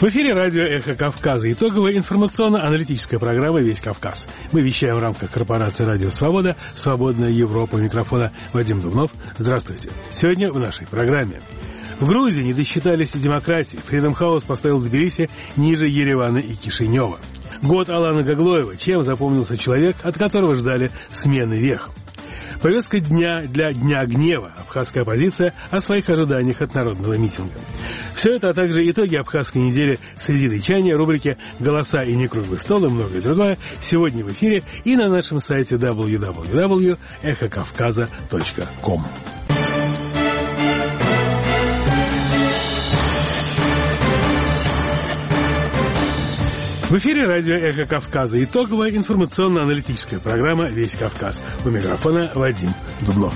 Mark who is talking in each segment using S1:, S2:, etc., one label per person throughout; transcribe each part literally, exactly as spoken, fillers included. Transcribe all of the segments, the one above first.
S1: В эфире радио «Эхо Кавказа». Итоговая информационно-аналитическая программа «Весь Кавказ». Мы вещаем в рамках корпорации «Радио Свобода», «Свободная Европа». У микрофона Вадим Дубнов. Здравствуйте. Сегодня в нашей программе. В Грузии не досчитались демократии. Freedom House поставил Тбилиси ниже Еревана и Кишинева. Год Алана Гаглоева. Чем запомнился человек, от которого ждали смены вех? Повестка дня для Дня гнева. Абхазская оппозиция о своих ожиданиях от народного митинга. Все это, а также итоги абхазской недели среди датчане, рубрики «Голоса и не круглый стол» и многое другое сегодня в эфире и на нашем сайте дабл ю дабл ю дабл ю точка эхо кавказа точка ком. В эфире радио «Эхо Кавказа». Итоговая информационно-аналитическая программа «Весь Кавказ». У микрофона Вадим Дубнов.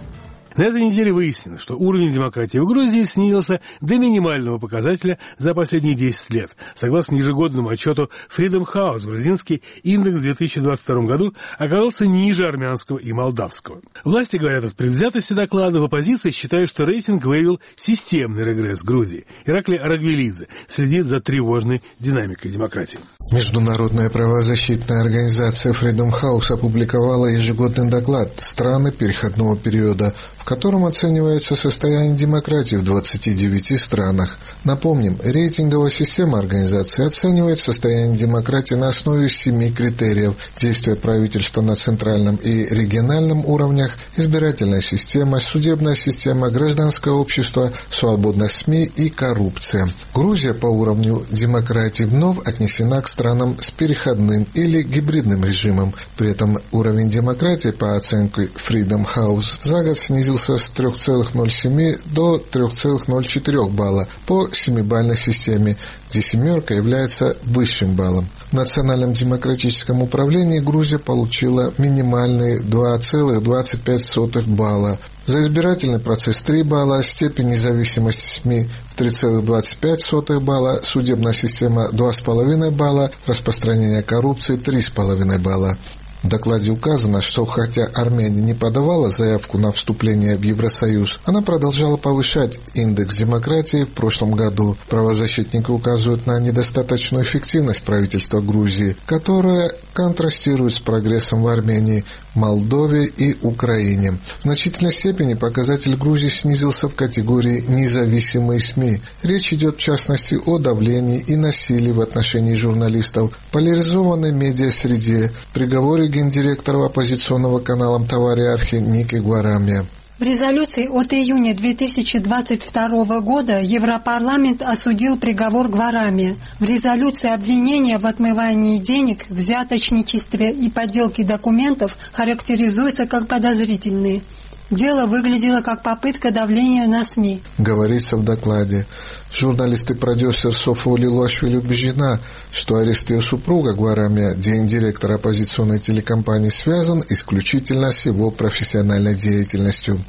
S1: На этой неделе выяснилось, что уровень демократии в Грузии снизился до минимального показателя за последние десять лет. Согласно ежегодному отчету Freedom House, грузинский индекс в две тысячи двадцать втором году оказался ниже армянского и молдавского. Власти говорят от предвзятости доклада, в оппозиции считают, что рейтинг выявил системный регресс Грузии. Ираклий Арагвелидзе следит за тревожной динамикой демократии.
S2: Международная правозащитная организация Freedom House опубликовала ежегодный доклад «Страны переходного периода», в котором оценивается состояние демократии в двадцати девяти странах. Напомним, рейтинговая система организации оценивает состояние демократии на основе семи критериев: действия правительства на центральном и региональном уровнях, избирательная система, судебная система, гражданское общество, свободность СМИ и коррупция. Грузия по уровню демократии вновь отнесена к странам с переходным или гибридным режимом. При этом уровень демократии по оценке Freedom House за год снизился с три целых ноль семь до три целых ноль четыре балла по семибалльной системе, где семерка является высшим баллом. В Национальном демократическом управлении Грузия получила минимальные два целых двадцать пять сотых балла. За избирательный процесс три балла, степень независимости СМИ три целых двадцать пять сотых балла, судебная система два целых пять десятых балла, распространение коррупции три целых пять десятых балла. В докладе указано, что хотя Армения не подавала заявку на вступление в Евросоюз, она продолжала повышать индекс демократии в прошлом году. Правозащитники указывают на недостаточную эффективность правительства Грузии, которая контрастирует с прогрессом в Армении, Молдове и Украине. В значительной степени показатель Грузии снизился в категории «независимые СМИ». Речь идет в частности о давлении и насилии в отношении журналистов, поляризованной медиасреде, приговоре гендиректора оппозиционного канала «Тавариархи» Ники Гварамия.
S3: В резолюции от июня две тысячи двадцать второго года Европарламент осудил приговор Гварамия. В резолюции обвинения в отмывании денег, взяточничестве и подделке документов характеризуются как подозрительные. Дело выглядело как попытка давления на СМИ.
S2: Говорится в докладе. Журналист и продюсер Софа Лилуашвили убеждена, что арест ее супруга Гварамия, гендиректора оппозиционной телекомпании, связан исключительно с его профессиональной деятельностью.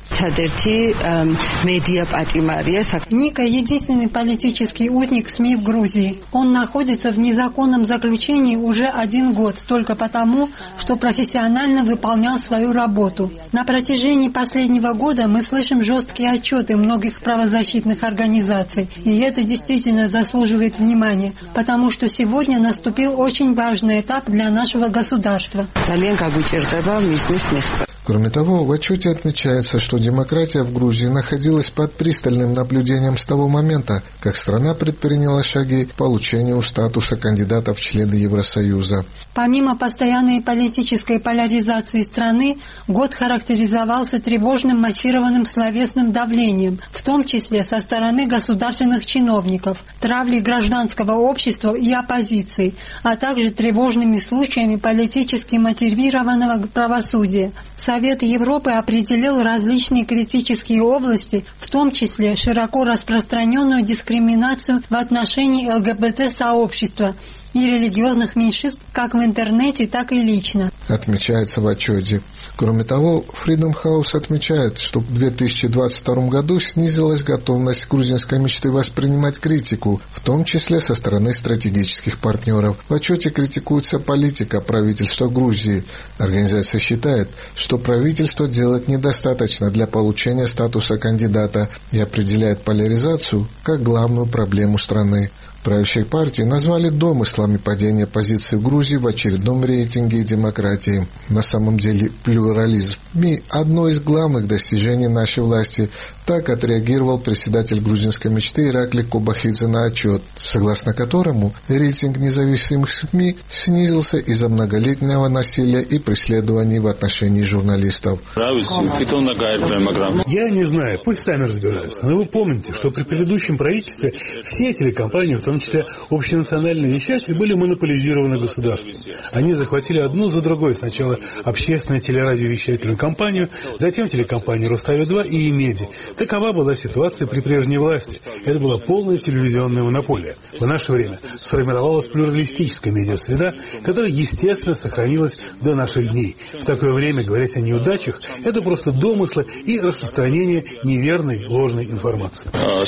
S3: Ника – единственный политический узник СМИ в Грузии. Он находится в незаконном заключении уже один год, только потому, что профессионально выполнял свою работу. На протяжении последнего года мы слышим жесткие отчеты многих правозащитных организаций, и это действительно заслуживает внимания, потому что сегодня наступил очень важный этап для нашего государства.
S2: Кроме того, в отчете отмечается, что демократия в Грузии находилась под пристальным наблюдением с того момента, как страна предприняла шаги к получению статуса кандидата в члены Евросоюза.
S3: Помимо постоянной политической поляризации страны, год характеризовался тревожным массированным словесным давлением, в том числе со стороны государственных чиновников, травлей гражданского общества и оппозиции, а также тревожными случаями политически мотивированного правосудия. Совет Европы определил различные критические области, в том числе широко распространенную дискриминацию в отношении ЛГБТ-сообщества и религиозных меньшинств как в интернете, так и лично.
S2: Отмечается в отчете. Кроме того, Freedom House отмечает, что в две тысячи двадцать втором году снизилась готовность грузинской мечты воспринимать критику, в том числе со стороны стратегических партнеров. В отчете критикуется политика правительства Грузии. Организация считает, что правительство делает недостаточно для получения статуса кандидата и определяет поляризацию как главную проблему страны. правящей партии назвали домыслами падения позиций в Грузии в очередном рейтинге демократии. На самом деле плюрализм СМИ – одно из главных достижений нашей власти. Так отреагировал председатель грузинской мечты Ираклий Кобахидзе на отчет, согласно которому рейтинг независимых СМИ снизился из-за многолетнего насилия и преследований в отношении журналистов.
S1: Я не знаю, пусть сами разбираются, но вы помните, что при предыдущем правительстве все телекомпании, в том числе общенациональные вещатели, были монополизированы государством. Они захватили одну за другой сначала общественную телерадиовещательную компанию, затем телекомпанию «Рустави-два» и «Имеди». Такова была ситуация при прежней власти. Это была полная телевизионная монополия. В наше время сформировалась плюралистическая медиасреда, которая, естественно, сохранилась до наших дней. В такое время говорить о неудачах – это просто домыслы и распространение неверной, ложной информации.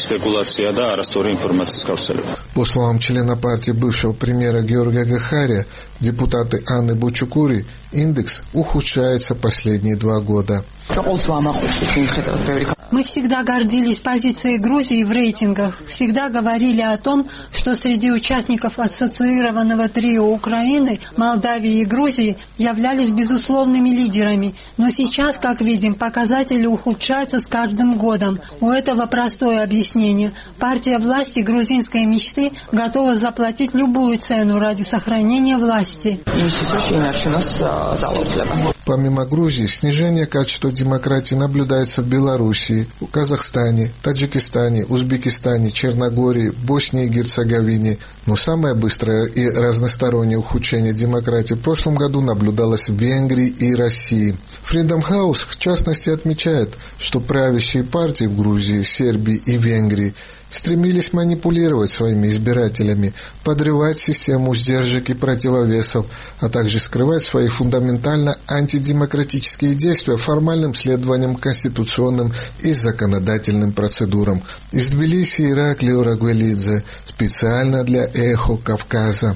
S2: По словам члена партии бывшего премьера Георгия Гахария, депутаты Анны Бучукури, индекс ухудшается последние два года.
S3: Мы всегда гордились позицией Грузии в рейтингах, всегда говорили о том, что среди участников ассоциированного трио Украины, Молдавии и Грузии являлись безусловными лидерами. Но сейчас, как видим, показатели ухудшаются с каждым годом. У этого простое объяснение. Партия власти грузинской мечты готова заплатить любую цену ради сохранения власти.
S2: Помимо Грузии, снижение качества демократии наблюдается в Белоруссии, Казахстане, Таджикистане, Узбекистане, Черногории, Боснии и Герцеговине. Но самое быстрое и разностороннее ухудшение демократии в прошлом году наблюдалось в Венгрии и России. Freedom House, в частности, отмечает, что правящие партии в Грузии, Сербии и Венгрии стремились манипулировать своими избирателями, подрывать систему сдержек и противовесов, а также скрывать свои фундаментально антидемократические действия формальным следованием конституционным и законодательным процедурам. Из Тбилиси Ираклий Орагвелидзе, специально для «Эхо Кавказа».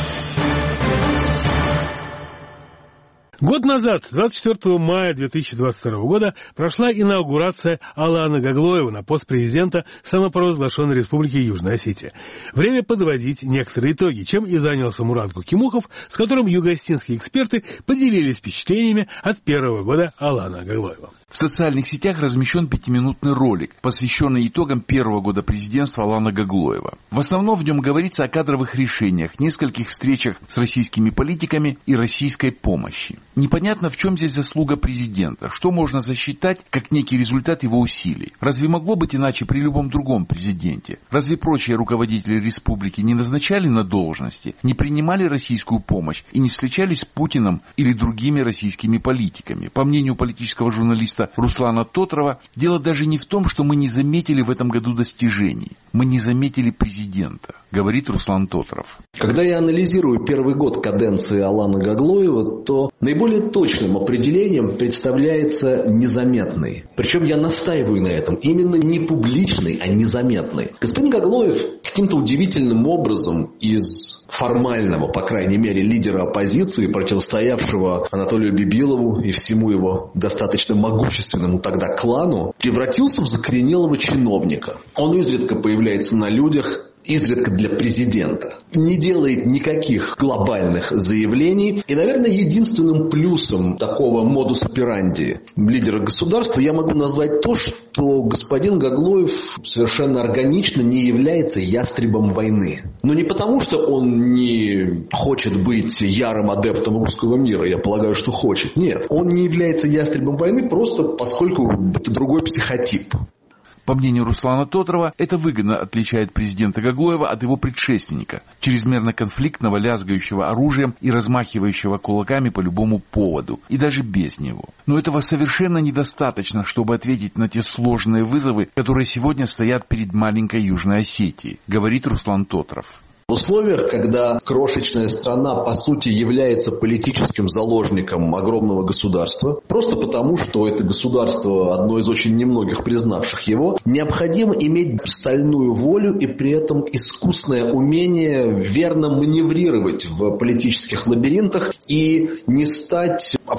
S1: Год назад, двадцать четвёртого мая две тысячи двадцать второго года, прошла инаугурация Алана Гаглоева на пост президента самопровозглашенной Республики Южная Осетия. Время подводить некоторые итоги, чем и занялся Мурат Кукимухов, с которым юго-осетинские эксперты поделились впечатлениями от первого года Алана Гаглоева.
S4: В социальных сетях размещен пятиминутный ролик, посвященный итогам первого года президентства Алана Гаглоева. В основном в нем говорится о кадровых решениях, нескольких встречах с российскими политиками и российской помощи. Непонятно, в чем здесь заслуга президента, что можно засчитать как некий результат его усилий. Разве могло быть иначе при любом другом президенте? Разве прочие руководители республики не назначали на должности, не принимали российскую помощь и не встречались с Путиным или другими российскими политиками? По мнению политического журналиста Руслана Тотрова, дело даже не в том, что мы не заметили в этом году достижений. Мы не заметили президента, говорит Руслан Тотров.
S5: Когда я анализирую первый год каденции Алана Гаглоева, то наиболее точным определением представляется незаметный. Причем я настаиваю на этом. Именно не публичный, а незаметный. Господин Гаглоев каким-то удивительным образом из формального, по крайней мере, лидера оппозиции, противостоявшего Анатолию Бибилову и всему его достаточно могущественному тогда клану, превратился в закоренелого чиновника. Он изредка появляется на людях, изредка для президента. Не делает никаких глобальных заявлений. И, наверное, единственным плюсом такого модус операнди лидера государства я могу назвать то, что господин Гаглоев совершенно органично не является ястребом войны. Но не потому, что он не хочет быть ярым адептом русского мира. Я полагаю, что хочет. Нет. Он не является ястребом войны просто поскольку это другой психотип.
S4: По мнению Руслана Тотрова, это выгодно отличает президента Гаглоева от его предшественника, чрезмерно конфликтного, лязгающего оружием и размахивающего кулаками по любому поводу, и даже без него. Но этого совершенно недостаточно, чтобы ответить на те сложные вызовы, которые сегодня стоят перед маленькой Южной Осетией, говорит Руслан Тотров.
S5: В условиях, когда крошечная страна, по сути, является политическим заложником огромного государства, просто потому, что это государство одно из очень немногих признавших его, необходимо иметь стальную волю и при этом искусное умение верно маневрировать в политических лабиринтах и не стать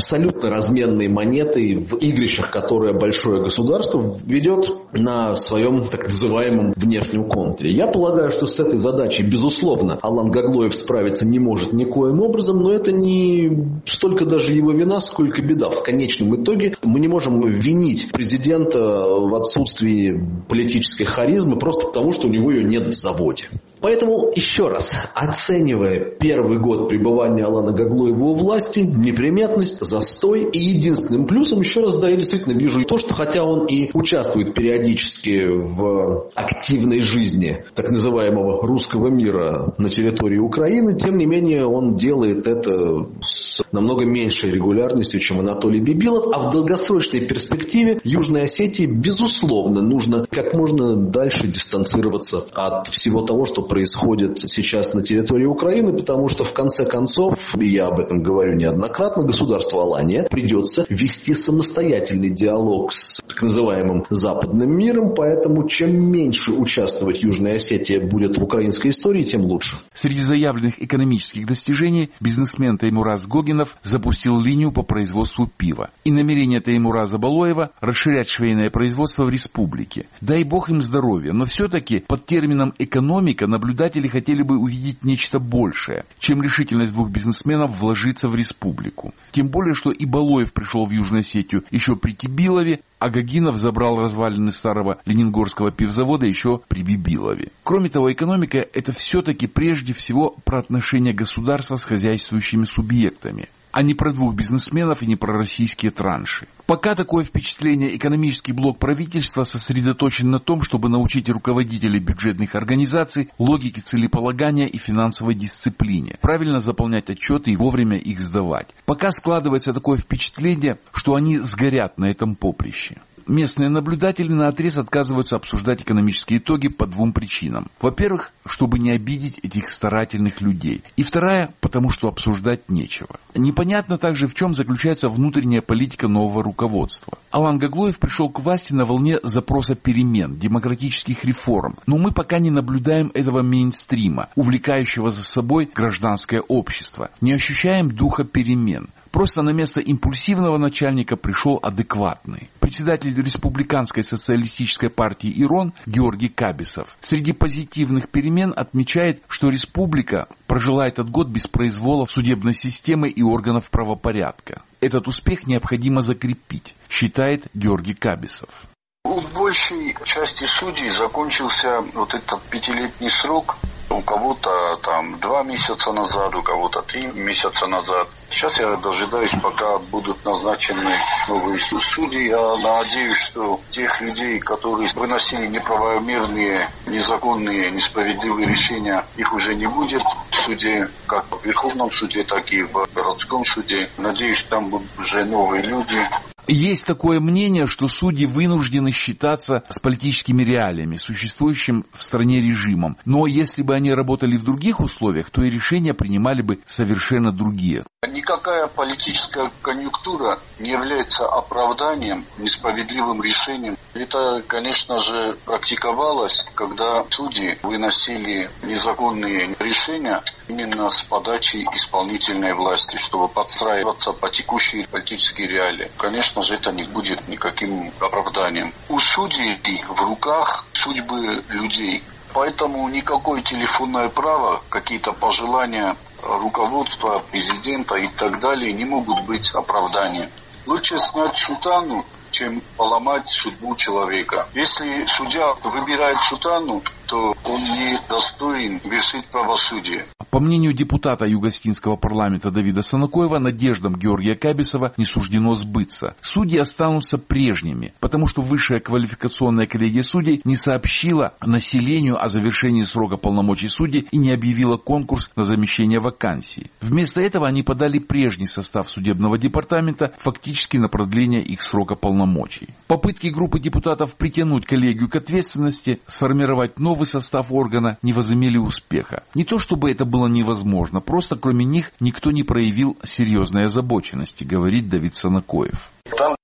S5: абсолютно разменной монетой в игрищах, которые большое государство ведет на своем так называемом внешнем контуре. Я полагаю, что с этой задачей, безусловно, Алан Гаглоев справиться не может никоим образом, но это не столько даже его вина, сколько беда. В конечном итоге мы не можем винить президента в отсутствии политической харизмы просто потому, что у него ее нет в заводе. Поэтому, еще раз, оценивая первый год пребывания Алана Гаглоева у власти, неприметность, застой, и единственным плюсом, еще раз, да, я действительно вижу то, что хотя он и участвует периодически в активной жизни так называемого русского мира на территории Украины, тем не менее он делает это с намного меньшей регулярностью, чем Анатолий Бибилов, а в долгосрочной перспективе Южной Осетии, безусловно, нужно как можно дальше дистанцироваться от всего того, что происходит сейчас на территории Украины, потому что в конце концов, и я об этом говорю неоднократно, государству Алания придется вести самостоятельный диалог с так называемым западным миром, поэтому чем меньше участвовать Южная Осетия будет в украинской истории, тем лучше.
S4: Среди заявленных экономических достижений бизнесмен Теймураз Гогинов запустил линию по производству пива. И намерение Теймураза Балоева расширять швейное производство в республике. Дай бог им здоровья, но все-таки под термином «экономика» наблюдатели хотели бы увидеть нечто большее, чем решительность двух бизнесменов вложиться в республику. Тем более, что и Балоев пришел в Южную Осетию еще при Кибилове, а Гогинов забрал развалины старого ленингорского пивзавода еще при Бибилове. Кроме того, экономика – это все-таки прежде всего про отношения государства с хозяйствующими субъектами, а не про двух бизнесменов и не про российские транши. Пока такое впечатление, экономический блок правительства сосредоточен на том, чтобы научить руководителей бюджетных организаций логике целеполагания и финансовой дисциплине, правильно заполнять отчеты и вовремя их сдавать. Пока складывается такое впечатление, что они сгорят на этом поприще. Местные наблюдатели наотрез отказываются обсуждать экономические итоги по двум причинам. Во-первых, чтобы не обидеть этих старательных людей. И вторая, потому что обсуждать нечего. Непонятно также, в чем заключается внутренняя политика нового руководства. Алан Гаглоев пришел к власти на волне запроса перемен, демократических реформ. Но мы пока не наблюдаем этого мейнстрима, увлекающего за собой гражданское общество. Не ощущаем духа перемен. Просто на место импульсивного начальника пришел адекватный. Председатель Республиканской социалистической партии ИРОН Георгий Кабисов среди позитивных перемен отмечает, что республика прожила этот год без произволов судебной системы и органов правопорядка. Этот успех необходимо закрепить, считает Георгий Кабисов.
S6: У большей части судей закончился вот этот пятилетний срок. У кого-то там два месяца назад, у кого-то три месяца назад. Сейчас я дожидаюсь, пока будут назначены новые судьи. Я надеюсь, что тех людей, которые выносили неправомерные, незаконные, несправедливые решения, их уже не будет в суде, как в Верховном суде, так и в городском суде. Надеюсь, там будут уже новые люди.
S4: Есть такое мнение, что судьи вынуждены считаться с политическими реалиями, существующим в стране режимом. Но если бы они работали в других условиях, то и решения принимали бы совершенно другие.
S6: Никакая политическая конъюнктура не является оправданием, несправедливым решением. Это, конечно же, практиковалось, когда судьи выносили незаконные решения именно с подачи исполнительной власти, чтобы подстраиваться по текущей политической реалии. Конечно же, это не будет никаким оправданием. У судей в руках судьбы людей. Поэтому никакое телефонное право, какие-то пожелания руководства, президента и так далее не могут быть оправданием. Лучше снять сутану, чем поломать судьбу человека. Если судья выбирает сутану, то он не достоин вершить правосудие.
S4: По мнению депутата Югостинского парламента Давида Санакоева, надеждам Георгия Кабисова не суждено сбыться. Судьи останутся прежними, потому что Высшая квалификационная коллегия судей не сообщила населению о завершении срока полномочий судей и не объявила конкурс на замещение вакансий. Вместо этого они подали прежний состав судебного департамента фактически на продление их срока полномочий. Попытки группы депутатов притянуть коллегию к ответственности, сформировать новый состав органа не возымели успеха. Не то чтобы это было невозможно, просто кроме них никто не проявил серьезной озабоченности, говорит Давид Санакоев.
S6: Там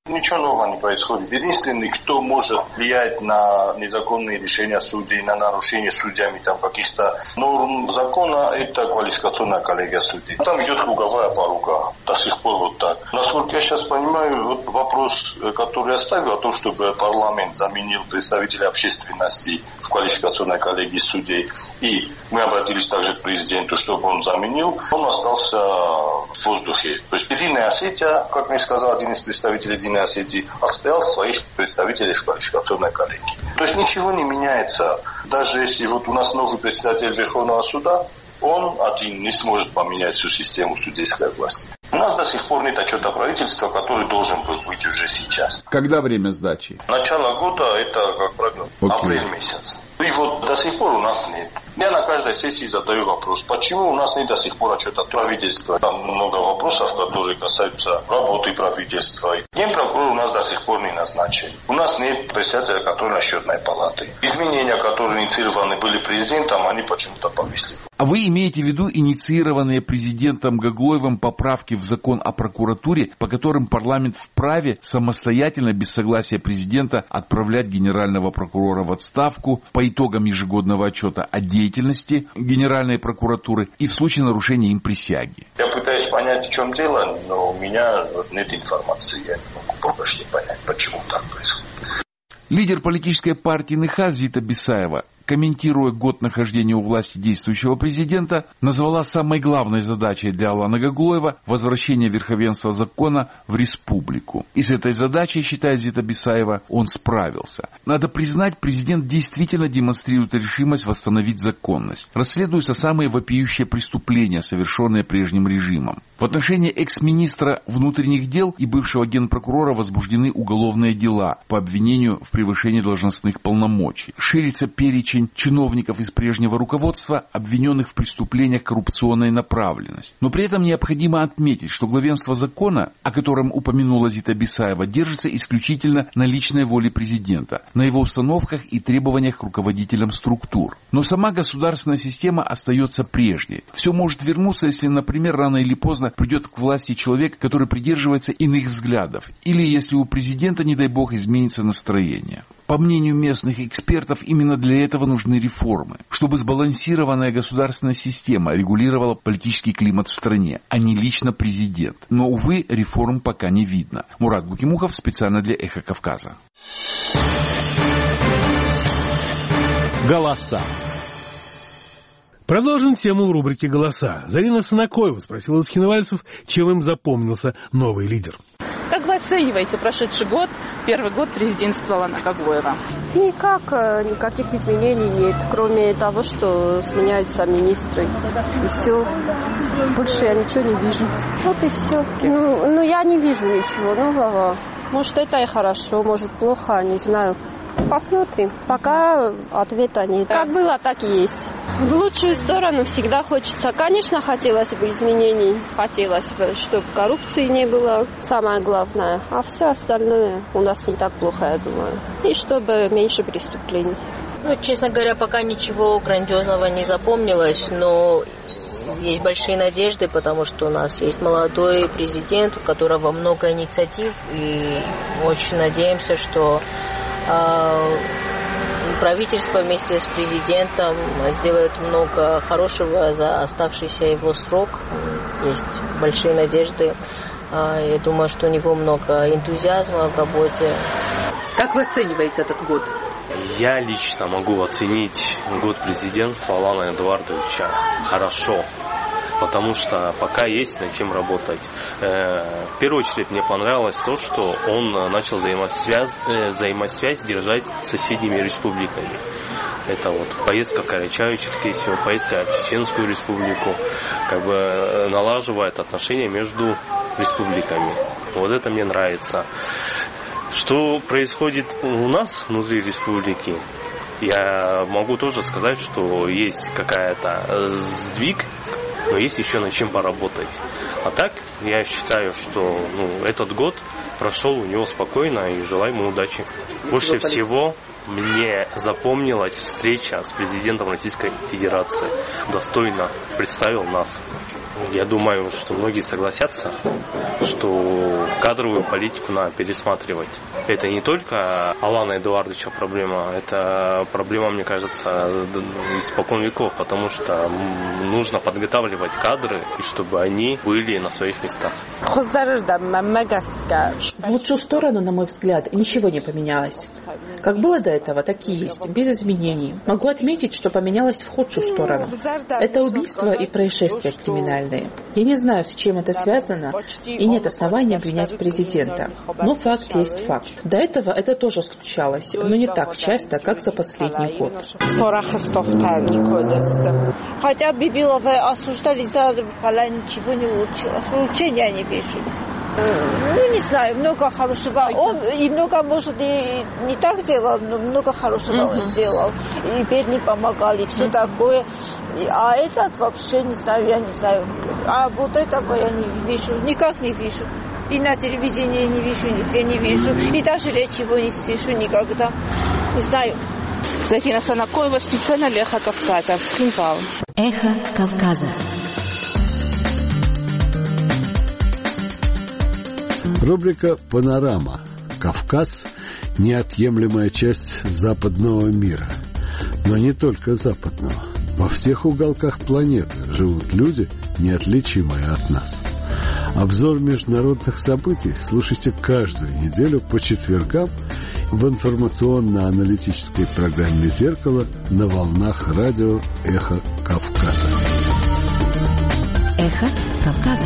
S7: Ничего нового не происходит. Единственный, кто может влиять на незаконные решения судей, на нарушение судьями там каких-то норм закона, это квалификационная коллегия судей. Там идет круговая порука. До сих пор вот так. Насколько я сейчас понимаю, вот вопрос, который я ставил, о том, чтобы парламент заменил представителей общественности в квалификационной коллегии судей, и мы обратились также к президенту, чтобы он заменил, он остался в воздухе. То есть Единая Осетия, как мне сказал один из представителей Единой Осетии, отстоял своих представителей в квалификационной коллегии. То есть ничего не меняется. Даже если вот у нас новый председатель Верховного суда, он один не сможет поменять всю систему судейской власти. У нас до сих пор нет отчета правительства, который должен был быть уже сейчас.
S4: Когда время сдачи?
S7: Начало года, это, как правило, okay. апрель месяц. И вот до сих пор у нас нет. Я на каждой сессии задаю вопрос, почему у нас нет до сих пор отчета правительства. Там много вопросов, которые касаются работы правительства. Генпрокурор у нас до сих пор не назначен. У нас нет председателя контрольной счетной палаты. Изменения, которые инициированы были президентом, они почему-то повисли.
S4: А вы имеете в виду инициированные президентом Гаглоевым поправки в закон о прокуратуре, по которым парламент вправе самостоятельно, без согласия президента, отправлять генерального прокурора в отставку по итогам ежегодного отчета о деятельности Генеральной прокуратуры и в случае нарушения им присяги?
S7: Я пытаюсь понять, в чем дело, но у меня нет информации. Я не могу почти понять, почему так происходит.
S4: Лидер политической партии НХАС Зита Бисаева, комментируя год нахождения у власти действующего президента, назвала самой главной задачей для Алана Гаглоева возвращение верховенства закона в республику. И с этой задачей, считает Зита Бисаева, он справился. Надо признать, президент действительно демонстрирует решимость восстановить законность. Расследуются самые вопиющие преступления, совершенные прежним режимом. В отношении экс-министра внутренних дел и бывшего генпрокурора возбуждены уголовные дела по обвинению в превышении должностных полномочий. Ширится перечень чиновников из прежнего руководства, обвиненных в преступлениях коррупционной направленности. Но при этом необходимо отметить, что главенство закона, о котором упомянула Зита Бисаева, держится исключительно на личной воле президента, на его установках и требованиях к руководителям структур. Но сама государственная система остается прежней. Все может вернуться, если, например, рано или поздно придет к власти человек, который придерживается иных взглядов, или если у президента, не дай бог, изменится настроение. По мнению местных экспертов, именно для этого нужны реформы, чтобы сбалансированная государственная система регулировала политический климат в стране, а не лично президент. Но, увы, реформ пока не видно. Мурат Букимухов специально для «Эхо Кавказа».
S1: Голоса. Продолжим тему в рубрике «Голоса». Зарина Санакоева спросила из киновальцев, чем им запомнился новый лидер.
S8: Как вы оцениваете прошедший год, первый год президентства Алана Гаглоева?
S9: Никак, никаких изменений нет, кроме того, что сменяются министры. И все. Больше я ничего не вижу. Вот и все. Ну, ну я не вижу ничего нового. Может, это и хорошо, может, плохо, не знаю. Посмотрим. Пока ответа нет. Как было, так и есть. В лучшую сторону всегда хочется. Конечно, хотелось бы изменений. Хотелось бы, чтобы коррупции не было. Самое главное. А все остальное у нас не так плохо, я думаю. И чтобы меньше преступлений.
S10: Ну, честно говоря, пока ничего грандиозного не запомнилось, но есть большие надежды, потому что у нас есть молодой президент, у которого много инициатив, и очень надеемся, что правительство вместе с президентом сделает много хорошего за оставшийся его срок. Есть большие надежды. Я думаю, что у него много энтузиазма в работе.
S8: Как вы оцениваете этот год?
S11: Я лично могу оценить год президентства Алана Эдуардовича хорошо. Потому что пока есть над чем работать. В первую очередь мне понравилось то, что он начал взаимосвязь, взаимосвязь держать с соседними республиками. Это вот поездка в Карачаево-Черкесию, поездка в Чеченскую республику, как бы налаживает отношения между республиками. Вот это мне нравится. Что происходит у нас внутри республики, я могу тоже сказать, что есть какая-то сдвиг, но есть еще над чем поработать. А так, я считаю, что ну, этот год прошел у него спокойно и желаю ему удачи. Больше всего мне запомнилась встреча с президентом Российской Федерации. Достойно представил нас. Я думаю, что многие согласятся, что кадровую политику надо пересматривать. Это не только Алана Эдуардовича проблема, это проблема, мне кажется, испокон веков, потому что нужно подготавливать кадры, и чтобы они были на своих местах.
S8: В лучшую сторону, на мой взгляд, ничего не поменялось. Как было до этого, так и есть, без изменений. Могу отметить, что поменялось в худшую сторону. Это убийства и происшествия криминальные. Я не знаю, с чем это связано, и нет оснований обвинять президента. Но факт есть факт. До этого это тоже случалось, но не так часто, как за последний год.
S12: Хотя Бибилова осуждали за Пала, ничего не улучшилось. Улучшения не вижу. Ну, не знаю, много хорошего. Он и много, может, и не так делал, но много хорошего mm-hmm. он делал. И бедные помогали, все mm-hmm. такое. А этот вообще, не знаю, я не знаю. А вот этого я не вижу, никак не вижу. И на телевидении не вижу, нигде не вижу. И даже речь его не слышу никогда. Не знаю.
S8: Зафина Санакоева, специально для Эхо Кавказа. Схимпал.
S13: Эхо Кавказа.
S14: Рубрика «Панорама». Кавказ – неотъемлемая часть западного мира. Но не только западного. Во всех уголках планеты живут люди, неотличимые от нас. Обзор международных событий слушайте каждую неделю по четвергам в информационно-аналитической программе «Зеркало» на волнах радио «Эхо Кавказа».
S13: «Эхо Кавказа».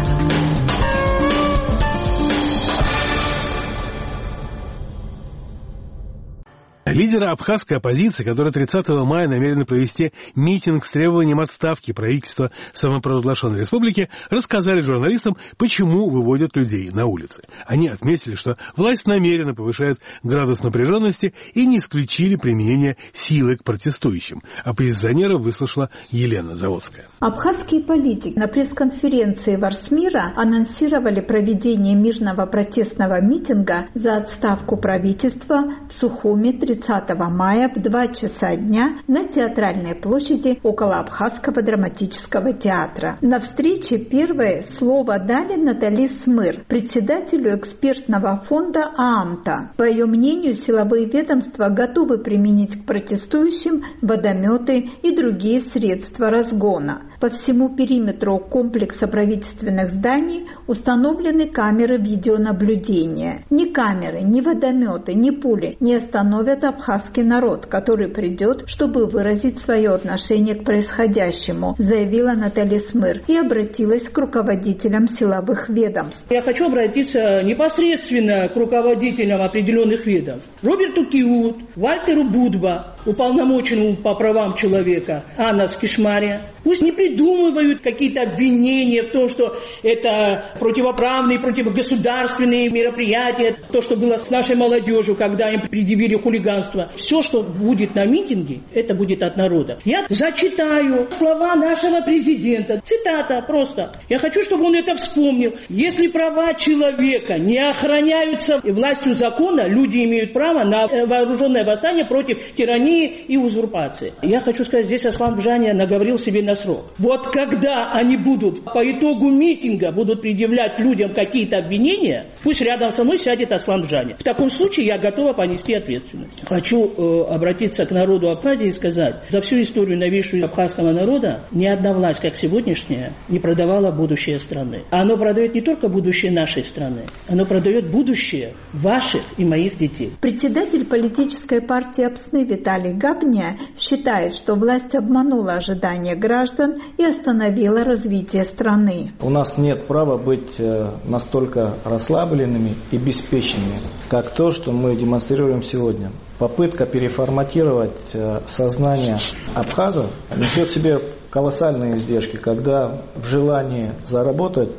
S1: Лидеры абхазской оппозиции, которые тридцатого мая намерены провести митинг с требованием отставки правительства самопровозглашенной республики, рассказали журналистам, почему выводят людей на улицы. Они отметили, что власть намеренно повышает градус напряженности и не исключили применение силы к протестующим. Оппозиционеров выслушала Елена Заводская.
S15: Абхазские политики на пресс-конференции Варсмира анонсировали проведение мирного протестного митинга за отставку правительства в Сухуми тридцатого мая в два часа дня на Театральной площади около Абхазского драматического театра. На встрече первое слово дали Натали Смыр, председателю экспертного фонда ААМТа. По ее мнению, силовые ведомства готовы применить к протестующим водометы и другие средства разгона. По всему периметру комплекса правительственных зданий установлены камеры видеонаблюдения. Ни камеры, ни водометы, ни пули не остановят абхазский народ, который придет, чтобы выразить свое отношение к происходящему, заявила Наталья Смыр и обратилась к руководителям силовых ведомств.
S16: Я хочу обратиться непосредственно к руководителям определенных ведомств. Роберту Киут, Вальтеру Будба, уполномоченному по правам человека, Анна Скишмария. Пусть не придумывают какие-то обвинения в том, что это противоправные, противогосударственные мероприятия, то, что было с нашей молодежью, когда им предъявили хулиганство. Все, что будет на митинге, это будет от народа. Я зачитаю слова нашего президента. Цитата просто. Я хочу, чтобы он это вспомнил. Если права человека не охраняются властью закона, люди имеют право на вооруженное восстание против тирании и узурпации. Я хочу сказать, здесь Аслан Бжаня наговорил себе на срок. Вот когда они будут по итогу митинга будут предъявлять людям какие-то обвинения, пусть рядом со мной сядет Аслан Бжаня. В таком случае я готова понести ответственность. Хочу э, обратиться к народу Абхазии и сказать, за всю историю новейшую абхазского народа ни одна власть, как сегодняшняя, не продавала будущее страны. Оно продает не только будущее нашей страны, оно продает будущее ваших и моих детей.
S15: Председатель политической партии Апсны Виталий Габня считает, что власть обманула ожидания граждан и остановила развитие страны.
S17: У нас нет права быть настолько расслабленными и беспечными, как то, что мы демонстрируем сегодня. Попытка переформатировать сознание абхазов несет в себе колоссальные издержки, когда в желании заработать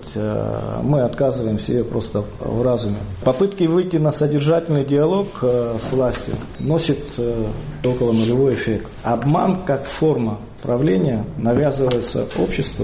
S17: мы отказываем себе просто в разуме. Попытки выйти на содержательный диалог с властью носит около нулевой эффект. Обман как форма правления навязывается обществу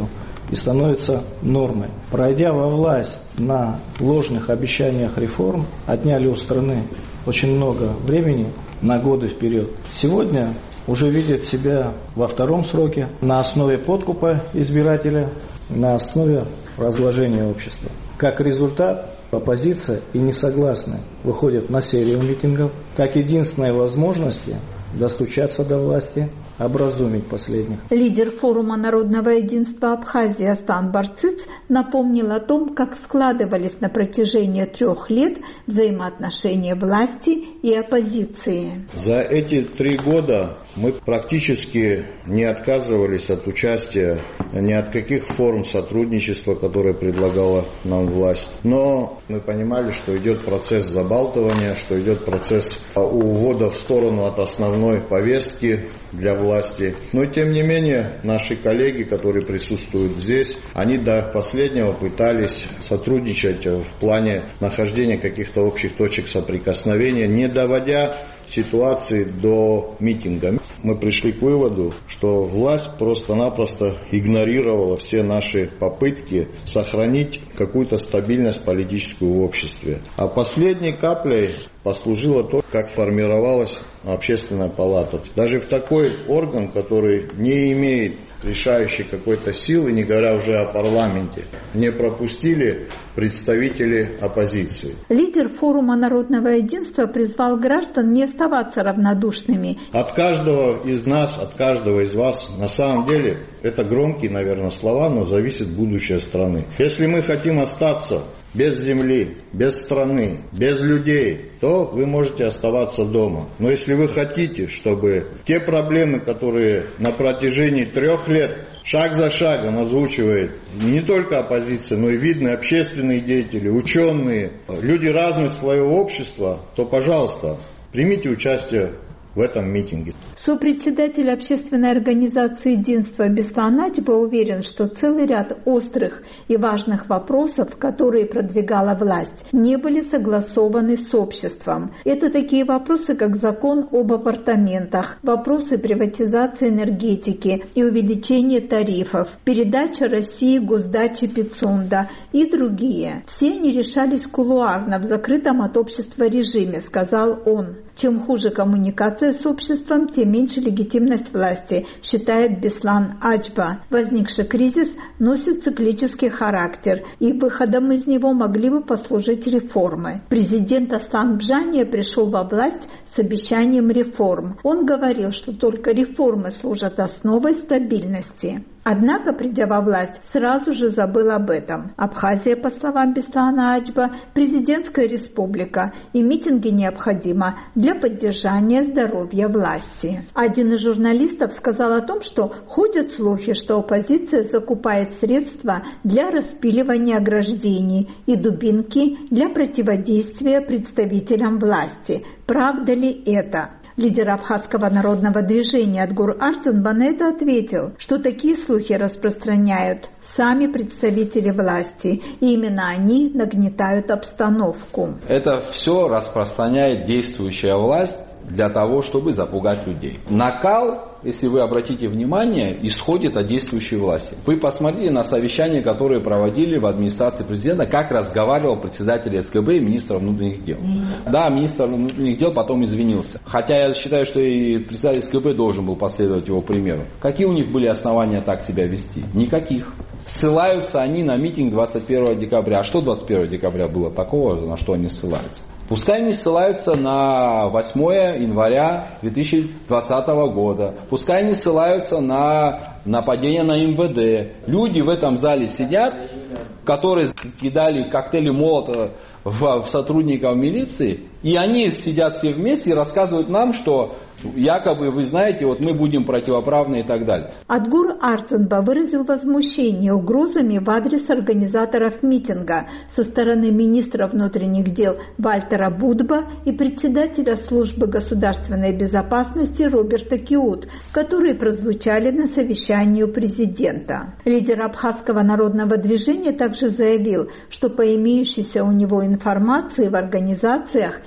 S17: и становится нормой. Пройдя во власть на ложных обещаниях реформ, отняли у страны очень много времени на годы вперед. Сегодня уже видят себя во втором сроке на основе подкупа избирателя, на основе разложения общества. Как результат, оппозиция и несогласные выходят на серию митингов, как единственной возможности достучаться до власти, образумить последних.
S15: Лидер форума народного единства Абхазии Астан Барциц напомнил о том, как складывались на протяжении трех лет взаимоотношения власти и оппозиции.
S18: За эти три года мы практически не отказывались от участия ни от каких форм сотрудничества, которые предлагала нам власть. Но мы понимали, что идет процесс забалтывания, что идет процесс увода в сторону от основной повестки для власти. Но тем не менее, наши коллеги, которые присутствуют здесь, они до последнего пытались сотрудничать в плане нахождения каких-то общих точек соприкосновения, не доводя ситуации до митинга. Мы пришли к выводу, что власть просто-напросто игнорировала все наши попытки сохранить какую-то стабильность политическую в обществе. А последней каплей послужило то, как формировалась общественная палата. Даже в такой орган, который не имеет решающей какой-то силы, не говоря уже о парламенте, не пропустили представители оппозиции.
S15: Лидер форума народного единства призвал граждан не оставаться равнодушными.
S18: От каждого из нас, от каждого из вас, на самом деле, это громкие, наверное, слова, но зависит будущее страны. Если мы хотим остаться без земли, без страны, без людей, то вы можете оставаться дома. Но если вы хотите, чтобы те проблемы, которые на протяжении трех лет шаг за шагом озвучивает не только оппозиция, но и видные общественные деятели, ученые, люди разных слоев общества, то, пожалуйста, примите участие в этом митинге.
S15: Сопредседатель общественной организации «Единство» Беслан Ачба уверен, что целый ряд острых и важных вопросов, которые продвигала власть, не были согласованы с обществом. Это такие вопросы, как закон об апартаментах, вопросы приватизации энергетики и увеличения тарифов, передача России госдачи Пицунда и другие. Все они решались кулуарно, в закрытом от общества режиме, сказал он. Чем хуже коммуникация с обществом, тем меньше легитимность власти, считает Беслан Ачба. Возникший кризис носит циклический характер, и выходом из него могли бы послужить реформы. Президент Аслан Бжания пришел во власть с обещанием реформ. Он говорил, что только реформы служат основой стабильности. Однако, придя во власть, сразу же забыл об этом. Абхазия, по словам Беслана Ачба, президентская республика, и митинги необходимы для поддержания здоровья власти. Один из журналистов сказал о том, что ходят слухи, что оппозиция закупает средства для распиливания ограждений и дубинки для противодействия представителям власти. Правда ли это? Лидер Абхазского народного движения Адгур Артенба на это ответил, что такие слухи распространяют сами представители власти, и именно они нагнетают обстановку.
S19: Это все распространяет действующая власть для того, чтобы запугать людей. Накал, если вы обратите внимание, исходит от действующей власти. Вы посмотрите на совещания, которые проводили в администрации президента, как разговаривал председатель СГБ и министр внутренних дел. Да, министр внутренних дел потом извинился. Хотя я считаю, что и председатель СГБ должен был последовать его примеру. Какие у них были основания так себя вести? Никаких. Ссылаются они на митинг двадцать первого декабря. А что двадцать первого декабря было такого, на что они ссылаются? Пускай они ссылаются на восьмое января две тысячи двадцатого года. Пускай они ссылаются на нападение на эм вэ дэ. Люди в этом зале сидят, которые кидали коктейли Молотова в сотрудников милиции, и они сидят все вместе и рассказывают нам, что якобы, вы знаете, вот мы будем противоправны и так далее.
S15: Адгур Артенба выразил возмущение угрозами в адрес организаторов митинга со стороны министра внутренних дел Вальтера Будба и председателя службы государственной безопасности Роберта Киут, которые прозвучали на совещании у президента. Лидер Абхазского народного движения также заявил, что по имеющейся у него информации в организациях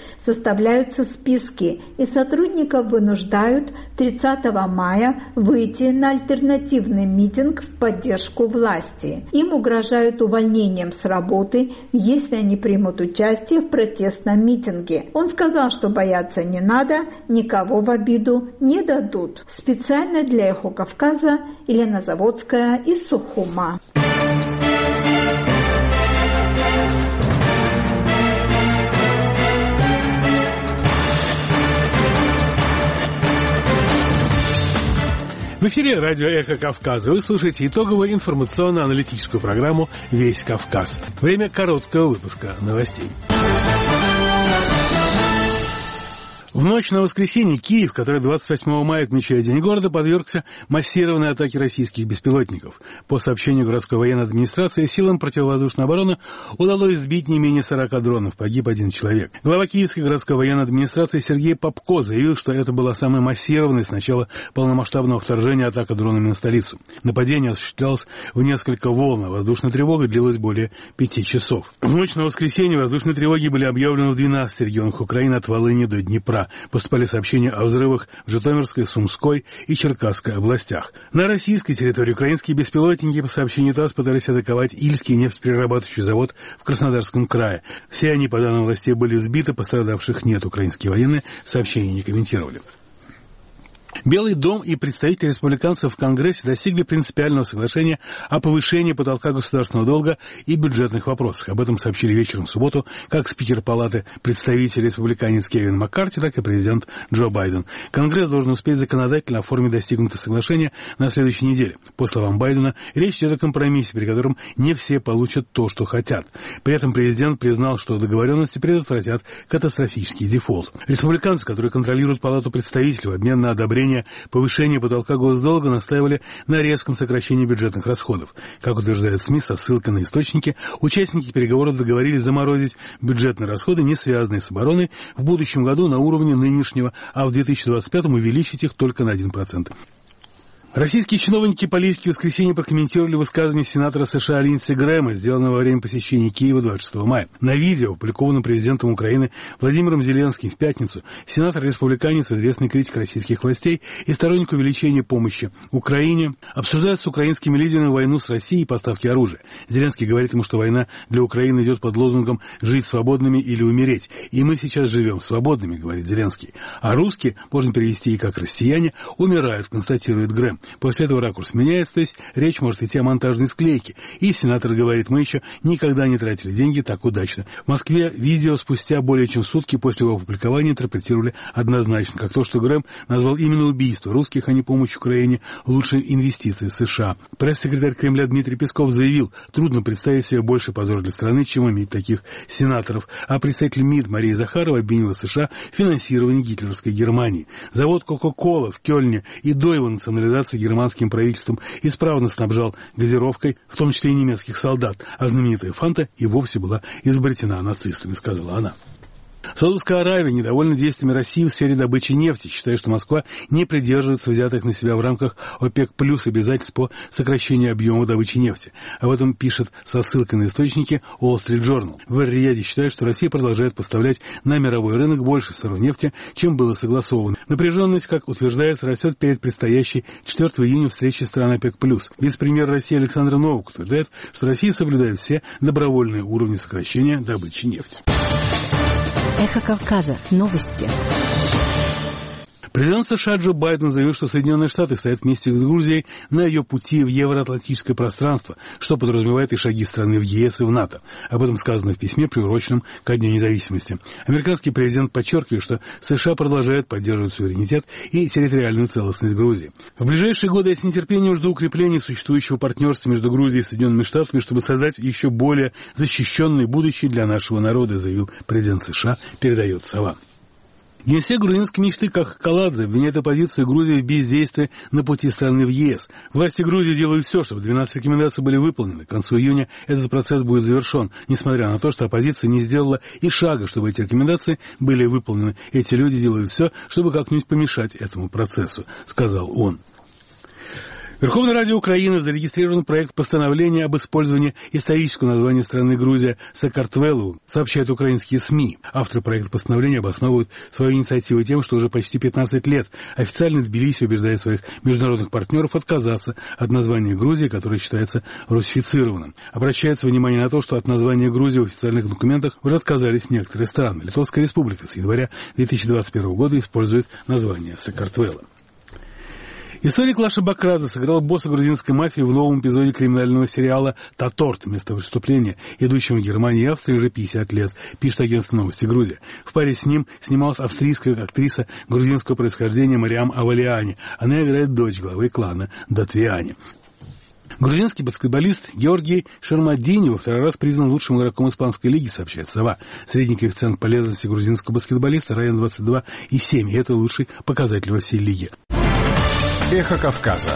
S15: составляются списки, и сотрудников вынуждают тридцатого мая выйти на альтернативный митинг в поддержку власти. Им угрожают увольнением с работы, если они примут участие в протестном митинге. Он сказал, что бояться не надо, никого в обиду не дадут. Специально для «Эхо Кавказа» Елена Заводская из Сухума.
S1: В эфире радио «Эхо Кавказа». Вы слушаете итоговую информационно-аналитическую программу «Весь Кавказ». Время короткого выпуска новостей. В ночь на воскресенье Киев, который двадцать восьмого мая отмечает День города, подвергся массированной атаке российских беспилотников. По сообщению городской военной администрации, силам противовоздушной обороны удалось сбить не менее сорока дронов, погиб один человек. Глава Киевской городской военной администрации Сергей Попко заявил, что это была самая массированная с начала полномасштабного вторжения атака дронами на столицу. Нападение осуществлялось в несколько волн, а воздушная тревога длилась более пяти часов. В ночь на воскресенье воздушные тревоги были объявлены в двенадцати регионах Украины от Волыни до Днепра. Поступали сообщения о взрывах в Житомирской, Сумской и Черкасской областях. На российской территории украинские беспилотники, по сообщению ТАСС, пытались атаковать Ильский нефтеперерабатывающий завод в Краснодарском крае. Все они, по данным властей, были сбиты, пострадавших нет. Украинские военные сообщения не комментировали. Белый дом и представители республиканцев в Конгрессе достигли принципиального соглашения о повышении потолка государственного долга и бюджетных вопросах. Об этом сообщили вечером в субботу как спикер Палаты представителей республиканец Кевин Маккарти, так и президент Джо Байден. Конгресс должен успеть законодательно оформить достигнутое соглашение на следующей неделе. По словам Байдена, речь идет о компромиссе, при котором не все получат то, что хотят. При этом президент признал, что договоренности предотвратят катастрофический дефолт. Республиканцы, которые контролируют Палату представителей в обмен на одобрение повышения потолка госдолга, настаивали на резком сокращении бюджетных расходов. Как утверждают СМИ со ссылкой на источники, участники переговоров договорились заморозить бюджетные расходы, не связанные с обороной, в будущем году на уровне нынешнего, а в две тысячи двадцать пятом увеличить их только на один процент. Российские чиновники и политики в воскресенье прокомментировали высказывание сенатора США Линдси Грэма, сделанное во время посещения Киева двадцать шестого мая. На видео, опубликованном президентом Украины Владимиром Зеленским в пятницу, сенатор-республиканец, известный критик российских властей и сторонник увеличения помощи Украине, обсуждает с украинскими лидерами войну с Россией и поставки оружия. Зеленский говорит ему, что война для Украины идет под лозунгом «жить свободными или умереть». И мы сейчас живем свободными, говорит Зеленский. А русские, можно перевести и как россияне, умирают, констатирует Грэм. После этого ракурс меняется, то есть речь может идти о монтажной склейке. И сенатор говорит, мы еще никогда не тратили деньги так удачно. В Москве видео спустя более чем сутки после его опубликования интерпретировали однозначно, как то, что Грэм назвал именно убийство русских, а не помощь Украине, лучшей инвестицией США. Пресс-секретарь Кремля Дмитрий Песков заявил, трудно представить себе больше позор для страны, чем иметь таких сенаторов. А представитель МИД Мария Захарова обвинила США в финансировании гитлеровской Германии. Завод Кока-Кола в Кёльне и до его национализации германским правительством исправно снабжал газировкой, в том числе и немецких солдат, а знаменитая Фанта и вовсе была изобретена нацистами, сказала она. Саудовская Аравия недовольна действиями России в сфере добычи нефти, считая, что Москва не придерживается взятых на себя в рамках ОПЕК плюс обязательств по сокращению объема добычи нефти. Об этом пишет со ссылкой на источники Wall Street Journal. В Эр-Рияде считают, что Россия продолжает поставлять на мировой рынок больше сырой нефти, чем было согласовано. Напряженность, как утверждается, растет перед предстоящей четвёртого июня встречей стран ОПЕК плюс. Вице-премьер России Александр Новак утверждает, что Россия соблюдает все добровольные уровни сокращения добычи нефти.
S13: Эхо Кавказа. Новости.
S1: Президент США Джо Байден заявил, что Соединенные Штаты стоят вместе с Грузией на ее пути в евроатлантическое пространство, что подразумевает и шаги страны в ЕС и в НАТО. Об этом сказано в письме, приуроченном ко Дню независимости. Американский президент подчеркивает, что США продолжают поддерживать суверенитет и территориальную целостность Грузии. В ближайшие годы я с нетерпением жду укрепления существующего партнерства между Грузией и Соединенными Штатами, чтобы создать еще более защищенное будущее для нашего народа, заявил президент США, передает Сова. Генсек грузинской мечты Каха Каладзе обвиняет оппозицию Грузии в бездействии на пути страны в ЕС. Власти Грузии делают все, чтобы двенадцать рекомендаций были выполнены. К концу июня этот процесс будет завершен, несмотря на то, что оппозиция не сделала и шага, чтобы эти рекомендации были выполнены. Эти люди делают все, чтобы как-нибудь помешать этому процессу, сказал он. Верховной Раде Украины зарегистрирован проект постановления об использовании исторического названия страны Грузия Саакартвелу, сообщают украинские СМИ. Авторы проекта постановления обосновывают свою инициативу тем, что уже почти пятнадцать лет официально Тбилиси убеждает своих международных партнеров отказаться от названия Грузии, которое считается русифицированным. Обращается внимание на то, что от названия Грузии в официальных документах уже отказались некоторые страны. Литовская республика с января две тысячи двадцать первого года использует название Саакартвелу. Историк Лаша Бакрадзе сыграл босса грузинской мафии в новом эпизоде криминального сериала «Таторт. Место преступления», идущем в Германии и Австрии уже пятьдесят лет, пишет агентство «Новости Грузия». В паре с ним снималась австрийская актриса грузинского происхождения Мариам Авалиани. Она играет дочь главы клана Датвиани. Грузинский баскетболист Георгий Шермадини во второй раз признан лучшим игроком испанской лиги, сообщает «Сова». Средний коэффициент полезности грузинского баскетболиста равен двадцать два и семь, и это лучший показатель во всей лиге.
S20: Эхо Кавказа.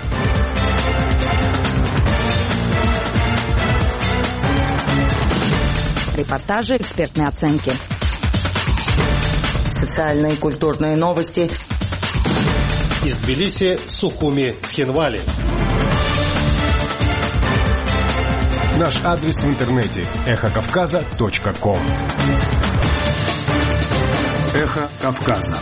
S21: Репортажи, экспертные оценки. Социальные и культурные новости.
S20: Из Тбилиси, Сухуми, Цхинвали. Наш адрес в интернете эхо кавказа точка ком. Эхо Кавказа.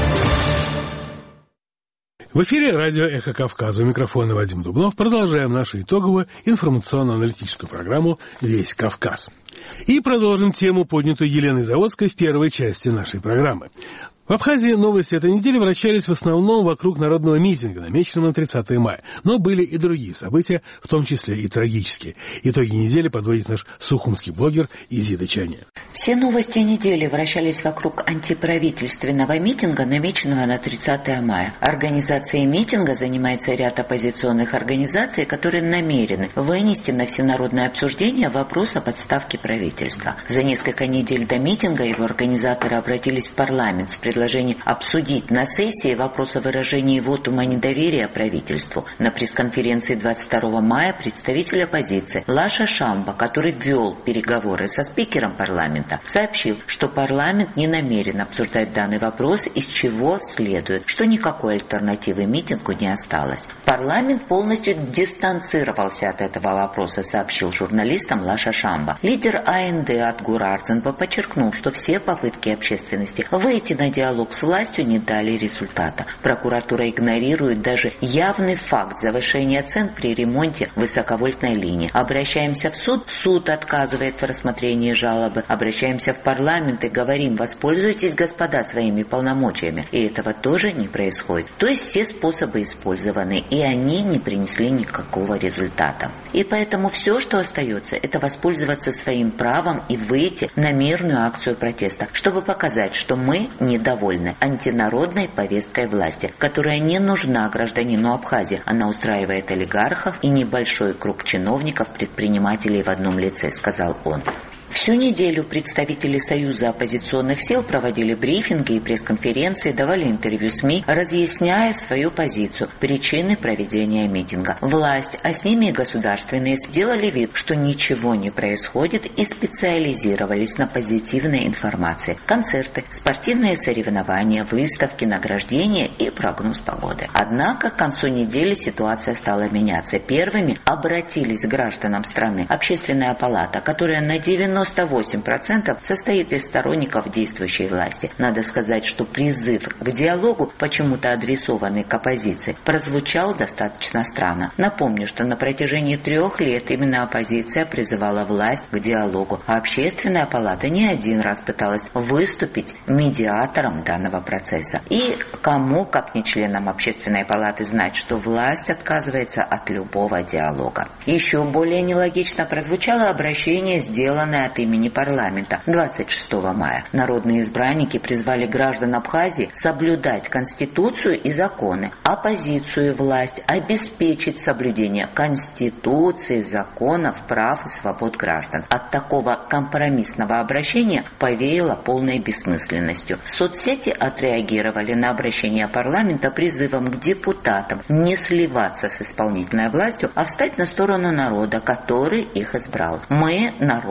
S1: В эфире радио «Эхо Кавказа». У микрофона Вадим Дубнов. Продолжаем нашу итоговую информационно-аналитическую программу «Весь Кавказ». И продолжим тему, поднятую Еленой Заводской в первой части нашей программы. В Абхазии новости этой недели вращались в основном вокруг народного митинга, намеченного на тридцатое мая. Но были и другие события, в том числе и трагические. Итоги недели подводит наш сухумский блогер Изида Чаня.
S22: Все новости недели вращались вокруг антиправительственного митинга, намеченного на тридцатое мая. Организацией митинга занимается ряд оппозиционных организаций, которые намерены вынести на всенародное обсуждение вопрос об отставке правительства. За несколько недель до митинга его организаторы обратились в парламент с предложением обсудить на сессии вопрос о выражении вотума недоверия правительству. На пресс-конференции двадцать второго мая представитель оппозиции Лаша Шамба, который вел переговоры со спикером парламента, сообщил, что парламент не намерен обсуждать данный вопрос, из чего следует, что никакой альтернативы митингу не осталось. Парламент полностью дистанцировался от этого вопроса, сообщил журналистам Лаша Шамба. Лидер АНД Атгур Ардзенбо подчеркнул, что все попытки общественности выйти на диалог с властью не дали результата. Прокуратура игнорирует даже явный факт завышения цен при ремонте высоковольтной линии. Обращаемся в суд, суд отказывает в рассмотрении жалобы. Обращаемся в парламент и говорим: воспользуйтесь, господа, своими полномочиями. И этого тоже не происходит. То есть все способы использованы, и они не принесли никакого результата. И поэтому все, что остается, это воспользоваться своим правом и выйти на мирную акцию протеста, чтобы показать, что мы недовольны антинародной повесткой власти, которая не нужна гражданину Абхазии. Она устраивает олигархов и небольшой круг чиновников, предпринимателей в одном лице, сказал он. Всю неделю представители Союза оппозиционных сил проводили брифинги и пресс-конференции, давали интервью СМИ, разъясняя свою позицию, причины проведения митинга. Власть, а с ними и государственные, сделали вид, что ничего не происходит, и специализировались на позитивной информации. Концерты, спортивные соревнования, выставки, награждения и прогноз погоды. Однако к концу недели ситуация стала меняться. Первыми обратились к гражданам страны Общественная палата, которая на девяносто восемь процентов состоит из сторонников действующей власти. Надо сказать, что призыв к диалогу, почему-то адресованный к оппозиции, прозвучал достаточно странно. Напомню, что на протяжении трех лет именно оппозиция призывала власть к диалогу, а Общественная палата не один раз пыталась выступить медиатором данного процесса. И кому, как не членам Общественной палаты, знать, что власть отказывается от любого диалога. Еще более нелогично прозвучало обращение, сделанное от имени парламента двадцать шестого мая. Народные избранники призвали граждан Абхазии соблюдать Конституцию и законы, оппозицию и власть обеспечить соблюдение Конституции, законов, прав и свобод граждан. От такого компромиссного обращения повеяло полной бессмысленностью. Соцсети отреагировали на обращение парламента призывом к депутатам не сливаться с исполнительной властью, а встать на сторону народа, который их избрал. Мы, народ, призываем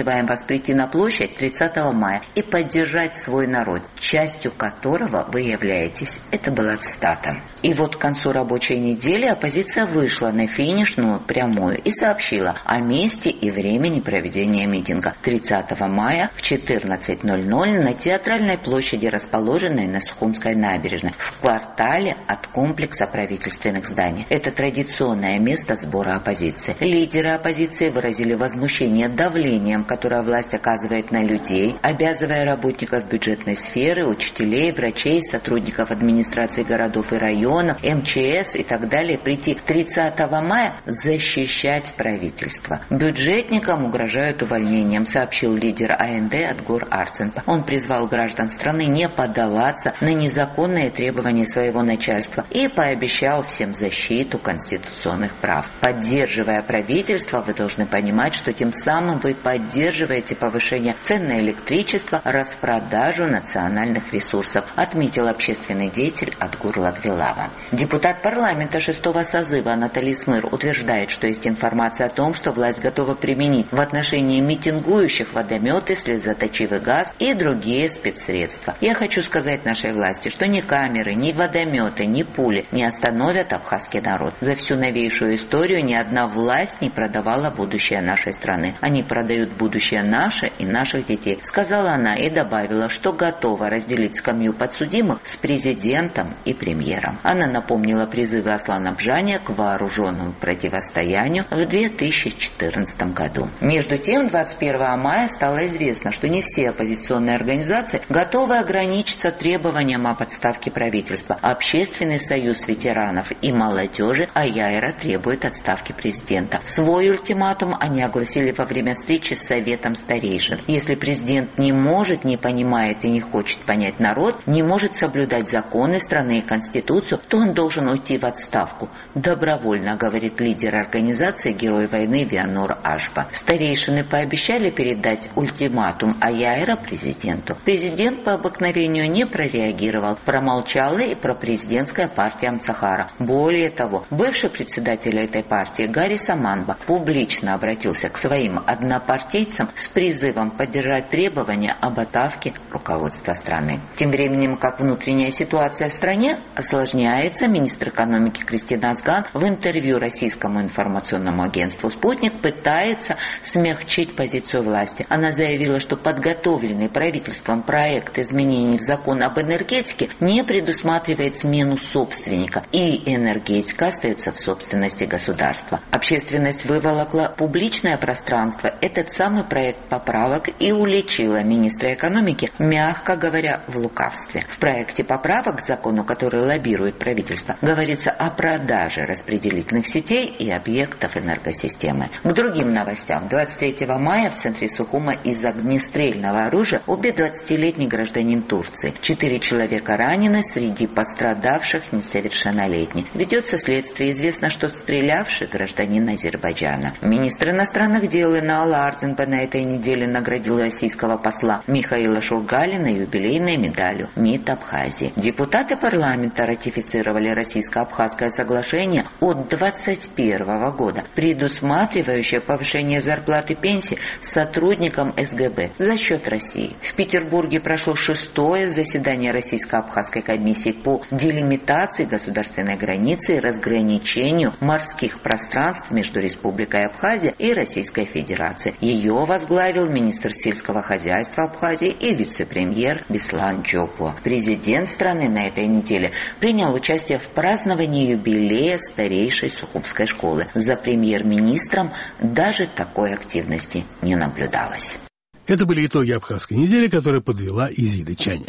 S22: призываем вас прийти на площадь тридцатого мая и поддержать свой народ, частью которого вы являетесь. Это была цитата. И вот к концу рабочей недели оппозиция вышла на финишную прямую и сообщила о месте и времени проведения митинга тридцатого мая в четырнадцать ноль ноль на Театральной площади, расположенной на Сухумской набережной, в квартале от комплекса правительственных зданий. Это традиционное место сбора оппозиции. Лидеры оппозиции выразили возмущение давлением, которое власть оказывает на людей, обязывая работников бюджетной сферы, учителей, врачей, сотрудников администрации городов и районов, эм че эс и так далее прийти тридцатого мая защищать правительство. Бюджетникам угрожают увольнением, сообщил лидер а эн дэ Отгор Арценко. Он призвал граждан страны не поддаваться на незаконные требования своего начальства и пообещал всем защиту конституционных прав. Поддерживая правительство, вы должны понимать, что тем самым вы поддерживаете повышение цен на электричество, распродажу национальных ресурсов, отметил общественный деятель Отгур Лагвилава. Депутат парламента шестого созыва Анатолий Смыр утверждает, что есть информация о том, что власть готова применить в отношении митингующих водометы, слезоточивый газ и другие спецсредства. Я хочу сказать нашей власти, что ни камеры, ни водометы, ни пули не остановят абхазский народ. За всю новейшую историю ни одна власть не продавала будущее нашей страны. Они продают будущее наше и наших детей, сказала она и добавила, что готова разделить скамью подсудимых с президентом и премьером. Она напомнила призывы Аслана Бжания к вооруженному противостоянию в две тысячи четырнадцатом году. Между тем, двадцать первого мая стало известно, что не все оппозиционные организации готовы ограничиться требованием об отставке правительства. Общественный союз ветеранов и молодежи АЯРа требует отставки президента. Свой ультиматум они огласили во время встречи с Советом старейшин. Если президент не может, не понимает и не хочет понять народ, не может соблюдать законы страны и конституцию, то он должен уйти в отставку. Добровольно, говорит лидер организации «Герой войны» Вианор Ашба. Старейшины пообещали передать ультиматум АЯРа президенту. Президент по обыкновению не прореагировал, промолчала и пропрезидентская партия Амцахара. Более того, бывший председатель этой партии Гарри Саманба публично обратился к своим однопартийцам с призывом поддержать требования об отставке руководства страны. Тем временем, как внутренняя ситуация в стране осложняется, министр экономики Кристина Азган в интервью российскому информационному агентству «Спутник» пытается смягчить позицию власти. Она заявила, что подготовленный правительством проект изменений в закон об энергетике не предусматривает смену собственника, и энергетика остается в собственности государства. Общественность выволокла публичное пространство этот самый проект поправок и уличила министра экономики, мягко говоря, в лукавстве. В проекте поправок к закону, который лоббирует правительство, говорится о продаже распределительных сетей и объектов энергосистемы. К другим новостям. двадцать третьего мая в центре Сухума из огнестрельного оружия убит двадцатилетний гражданин Турции. Четыре человека ранены, среди пострадавших несовершеннолетний. Ведется следствие. Известно, что стрелявший гражданин Азербайджана. Министр иностранных дел Инала Ардзенба на этой неделе наградил российского посла Михаила Шургалина юбилейной медалью МИД Абхазии. Депутаты парламента ратифицировали российско-абхазское соглашение от двадцать первого года, предусматривающее повышение зарплат и пенсий сотрудникам эс гэ бэ за счет России. В Петербурге прошло шестое заседание российско-абхазской комиссии по делимитации государственной границы и разграничению морских пространств между Республикой Абхазия и Российской Федерацией. Ее возглавил министр сельского хозяйства Абхазии и вице-премьер Беслан Джопо. Президент страны на этой неделе принял участие в праздновании юбилея старейшей Сухумской школы. За премьер-министром даже такой активности не наблюдалось.
S1: Это были итоги абхазской недели, которые подвела Изида Чаня.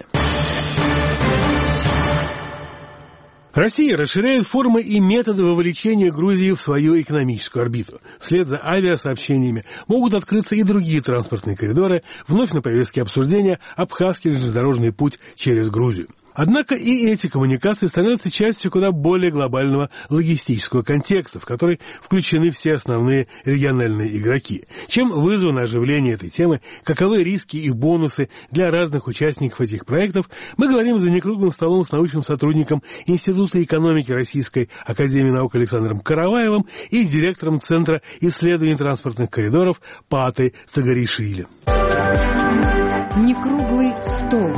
S1: Россия расширяет формы и методы вовлечения Грузии в свою экономическую орбиту. Вслед за авиасообщениями могут открыться и другие транспортные коридоры. Вновь на повестке обсуждения Абхазский железнодорожный путь через Грузию. Однако и эти коммуникации становятся частью куда более глобального логистического контекста, в который включены все основные региональные игроки. Чем вызвано оживление этой темы, каковы риски и бонусы для разных участников этих проектов, мы говорим за некруглым столом с научным сотрудником Института экономики Российской академии наук Александром Караваевым и директором Центра исследований транспортных коридоров Патой Цагаришвили.
S13: Некруглый стол.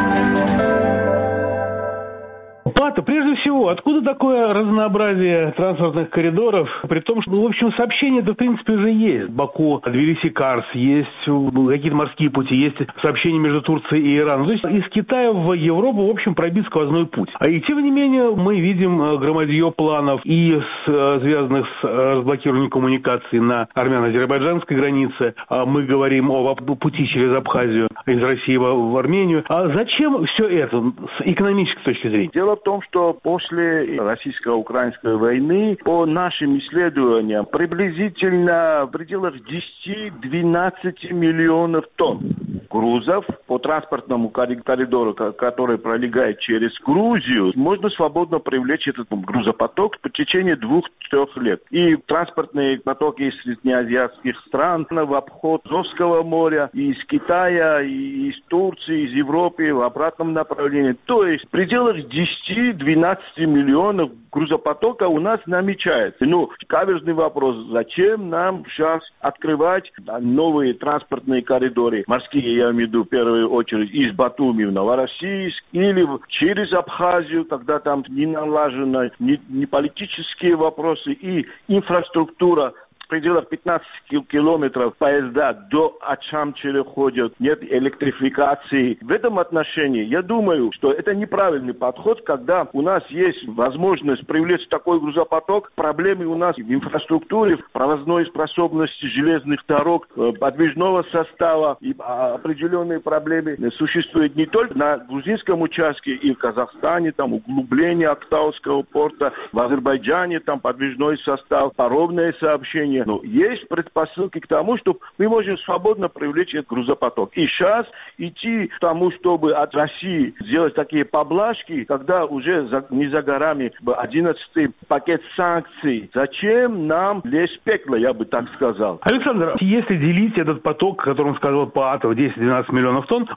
S1: Пата, прежде всего, откуда такое разнообразие транспортных коридоров, при том, что, в общем, сообщения-то, в принципе, уже есть. Баку, Тбилиси-Карс, есть какие-то морские пути, есть сообщения между Турцией и Ираном. То есть из Китая в Европу, в общем, пробит сквозной путь. А и, тем не менее, мы видим громадье планов и с, связанных с разблокированием коммуникаций на армяно-азербайджанской границе. Мы говорим о пути через Абхазию из России в Армению. А зачем все это с экономической точки зрения?
S2: Дело в том, что после российско-украинской войны, по нашим исследованиям, приблизительно в пределах десять-двенадцать миллионов тонн грузов по транспортному коридору, который пролегает через Грузию, можно свободно привлечь этот грузопоток по течение двух-трех лет. И транспортные потоки из среднеазиатских стран в обход Азовского моря, и из Китая, и из Турции, из Европы в обратном направлении. То есть в пределах десять-двенадцать миллионов грузопотока у нас намечается. Ну, каверзный вопрос, зачем нам сейчас открывать новые транспортные коридоры, морские, я имею в виду, в первую очередь, из Батуми в Новороссийск, или через Абхазию, когда там не налажены ни, ни политические вопросы и инфраструктура. В пределах пятнадцати километров поезда до Ачамчера ходят, нет электрификации. В этом отношении я думаю, что это неправильный подход, когда у нас есть возможность привлечь такой грузопоток. Проблемы у нас в инфраструктуре, в провозной способности железных дорог, подвижного состава и определенные проблемы существуют не только на грузинском участке и в Казахстане, там углубление Актауского порта, в Азербайджане там подвижной состав, паромное сообщение. Но есть предпосылки к тому, что мы можем свободно привлечь этот грузопоток. И сейчас идти к тому, чтобы от России сделать такие поблажки, когда уже за, не за горами одиннадцатый пакет санкций. Зачем нам лезть в пекло, я бы так сказал.
S1: Александр, если делить этот поток, о котором сказал Паатов, десять-двенадцать миллионов тонн,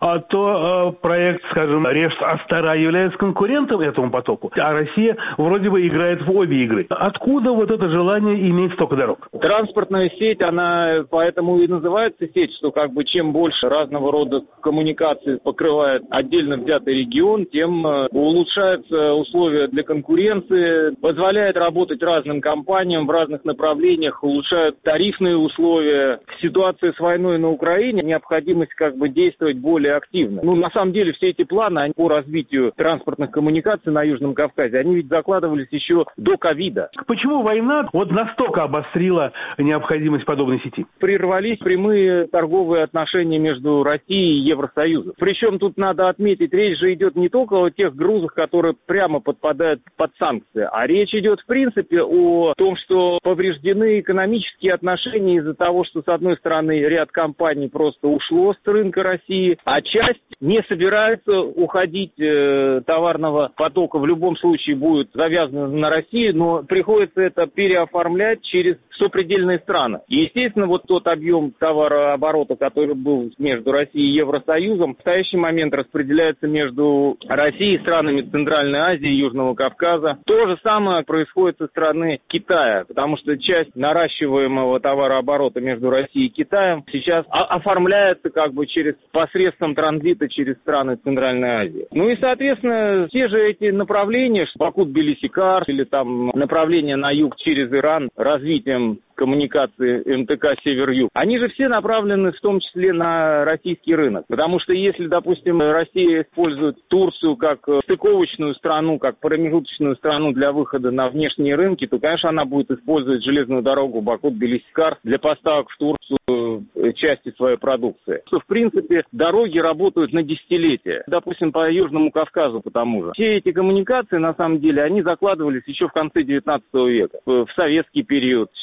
S1: то э, проект, скажем, Ревс-Астара является конкурентом этому потоку, а Россия вроде бы играет в обе игры. Откуда вот это желание иметь столько дорог?
S3: Транспортная сеть, она поэтому и называется сеть, что как бы чем больше разного рода коммуникаций покрывает отдельно взятый регион, тем улучшаются условия для конкуренции, позволяет работать разным компаниям в разных направлениях, улучшают тарифные условия. В ситуации с войной на Украине необходимость как бы действовать более активно. Ну, на самом деле, все эти планы они по развитию транспортных коммуникаций на Южном Кавказе, они ведь закладывались еще до ковида.
S1: Почему война вот настолько обострила необходимость подобной сети?
S3: Прервались прямые торговые отношения между Россией и Евросоюзом. Причем тут надо отметить, речь же идет не только о тех грузах, которые прямо подпадают под санкции, а речь идет в принципе о том, что повреждены экономические отношения из-за того, что с одной стороны ряд компаний просто ушло с рынка России, а часть не собирается уходить э, товарного потока, в любом случае будет завязана на Россию, но приходится это переоформлять через сопредельные страны. И, естественно, вот тот объем товарооборота, который был между Россией и Евросоюзом, в настоящий момент распределяется между Россией и странами Центральной Азии и Южного Кавказа. То же самое происходит со стороны Китая, потому что часть наращиваемого товарооборота между Россией и Китаем сейчас оформляется как бы через посредством транзита через страны Центральной Азии. Ну и, соответственно, все же эти направления, Баку-Тбилиси-Карс или там направление на юг через Иран, развитием коммуникации эм тэ ка Север-Юг, они же все направлены в том числе на российский рынок. Потому что если, допустим, Россия использует Турцию как стыковочную страну, как промежуточную страну для выхода на внешние рынки, то, конечно, она будет использовать железную дорогу Баку-Тбилиси-Карс для поставок в Турцию части своей продукции. В принципе, дороги работают на десятилетия. Допустим, по Южному Кавказу, по тому же. Все эти коммуникации, на самом деле, они закладывались еще в конце девятнадцатого века, в советский период. Все это было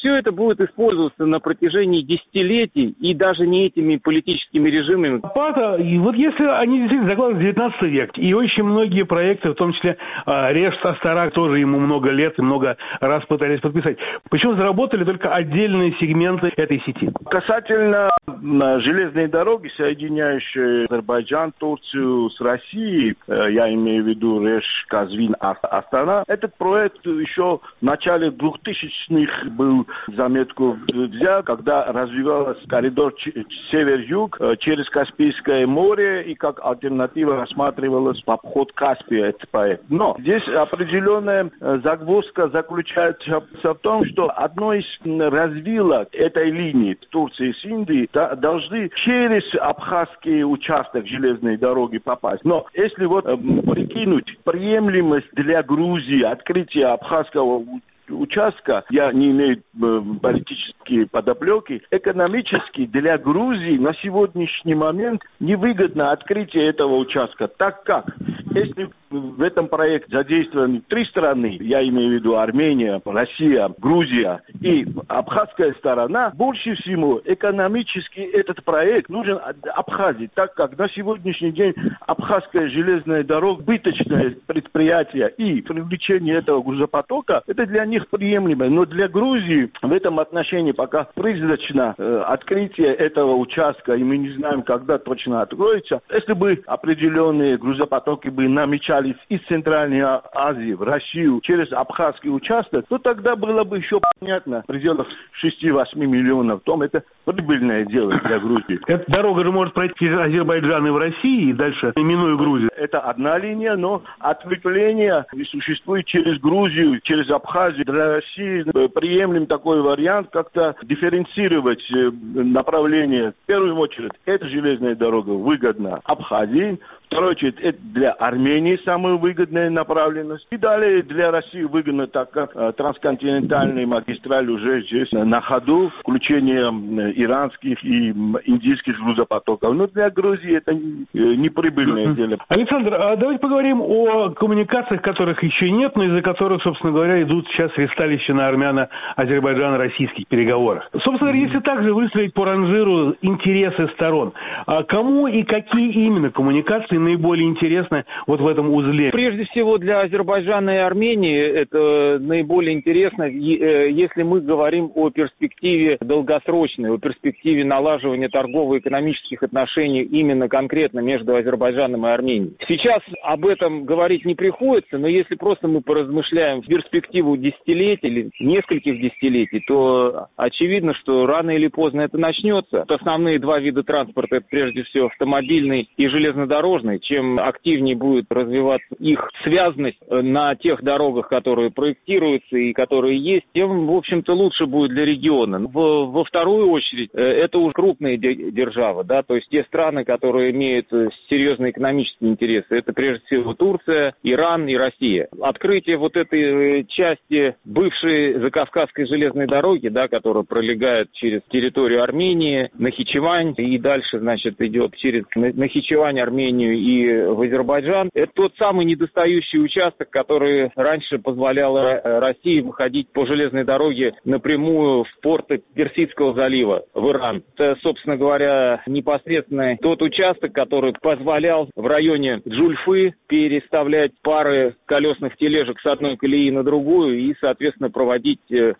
S3: будет использоваться на протяжении десятилетий и даже не этими политическими режимами.
S1: Пата, и вот если они действительно закладывают девятнадцатый век, и очень многие проекты, в том числе э, Реж-Астарак, тоже ему много лет и много раз пытались подписать, почему заработали только отдельные сегменты этой сети?
S2: Касательно железной дороги, соединяющей Азербайджан, Турцию с Россией, я имею в виду Реж-Казвин-Астана, этот проект еще в начале двухтысячных был заметку взят, когда развивался коридор север-юг через Каспийское море, и как альтернатива рассматривалась в обход Каспия этот проект. Но здесь определенная загвоздка заключается в том, что одно из развилок этой линии Турции с Индией должны через абхазский участок железной дороги попасть. Но если вот прикинуть приемлемость для Грузии открытия абхазского участка, я не имею э, политические подоплеки, экономически для Грузии на сегодняшний момент невыгодно открытие этого участка, так как если в этом проекте задействованы три страны, я имею в виду Армения, Россия, Грузия и абхазская сторона, больше всего экономически этот проект нужен Абхазии, так как на сегодняшний день абхазская железная дорога, убыточное предприятие и привлечение этого грузопотока, это для них приемлемо. Но для Грузии в этом отношении пока призрачно э, открытие этого участка, и мы не знаем, когда точно откроется. Если бы определенные грузопотоки бы намечались из Центральной Азии в Россию через абхазский участок, то тогда было бы еще понятно, в пределах шести-восьми миллионов тонн. Это прибыльное дело для Грузии.
S1: Эта дорога же может пройти через Азербайджан и в России, и дальше минуя Грузию.
S2: Это одна линия, но ответвление существует через Грузию, через Абхазию. Для России приемлем такой вариант, как-то дифференцировать направление. В первую очередь, эта железная дорога выгодна Абхазии. В вторую очередь, это для Армении самая выгодная направленность. И далее для России выгодно, так как э, трансконтинентальная магистраль уже здесь э, на ходу, включение э, иранских и э, индийских грузопотоков. Но для Грузии это э, неприбыльное mm-hmm. дело.
S1: Александр, а давайте поговорим о коммуникациях, которых еще нет, но из-за которых, собственно говоря, идут сейчас ристалища на армяно-азербайджано-российских переговорах. Собственно говоря, mm-hmm. если также выстроить по ранжиру интересы сторон, а кому и какие именно коммуникации наиболее интересны вот в этом узле?
S3: Прежде всего для Азербайджана и Армении это наиболее интересно, если мы говорим о перспективе долгосрочной, о перспективе налаживания торгово-экономических отношений именно конкретно между Азербайджаном и Арменией. Сейчас об этом говорить не приходится, но если просто мы поразмышляем в перспективу десятилетий или нескольких десятилетий, то очевидно, что рано или поздно это начнется. Основные два вида транспорта — это прежде всего автомобильный и железнодорожный. Чем активнее будет развиваться их связность на тех дорогах, которые проектируются и которые есть, тем, в общем-то, лучше будет для региона. Во, во вторую очередь, это уже крупные державы, да, то есть те страны, которые имеют серьезные экономические интересы. Это, прежде всего, Турция, Иран и Россия. Открытие вот этой части бывшей Закавказской железной дороги, да, которая пролегает через территорию Армении, Нахичевань и дальше, значит, идет через Нахичевань, Армению и в Азербайджан. Это тот самый недостающий участок, который раньше позволял России выходить по железной дороге напрямую в порты Персидского залива, в Иран. Это, собственно говоря, непосредственно тот участок, который позволял в районе Джульфы переставлять пары колесных тележек с одной колеи на другую и, соответственно, проводить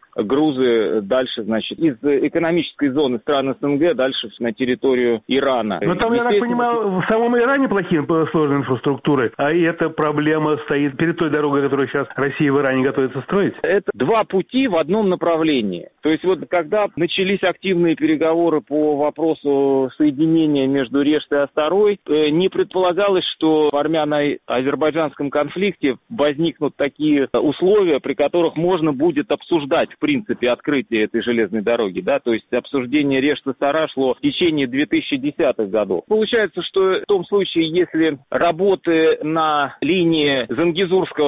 S3: грузы дальше, значит, из экономической зоны стран СНГ дальше на территорию Ирана.
S1: Но там, я так понимаю, в самом Иране плохие сложной инфраструктуры, а и эта проблема стоит перед той дорогой, которую сейчас Россия в Иране готовится строить?
S3: Это два пути в одном направлении. То есть вот когда начались активные переговоры по вопросу соединения между Рештой и Астарой, не предполагалось, что в армяно-азербайджанском конфликте возникнут такие условия, при которых можно будет обсуждать, в принципе, открытие этой железной дороги. Да? То есть обсуждение Решта-Астара шло в течение две тысячи десятых годов. Получается, что в том случае, если работы на линии Зангезурского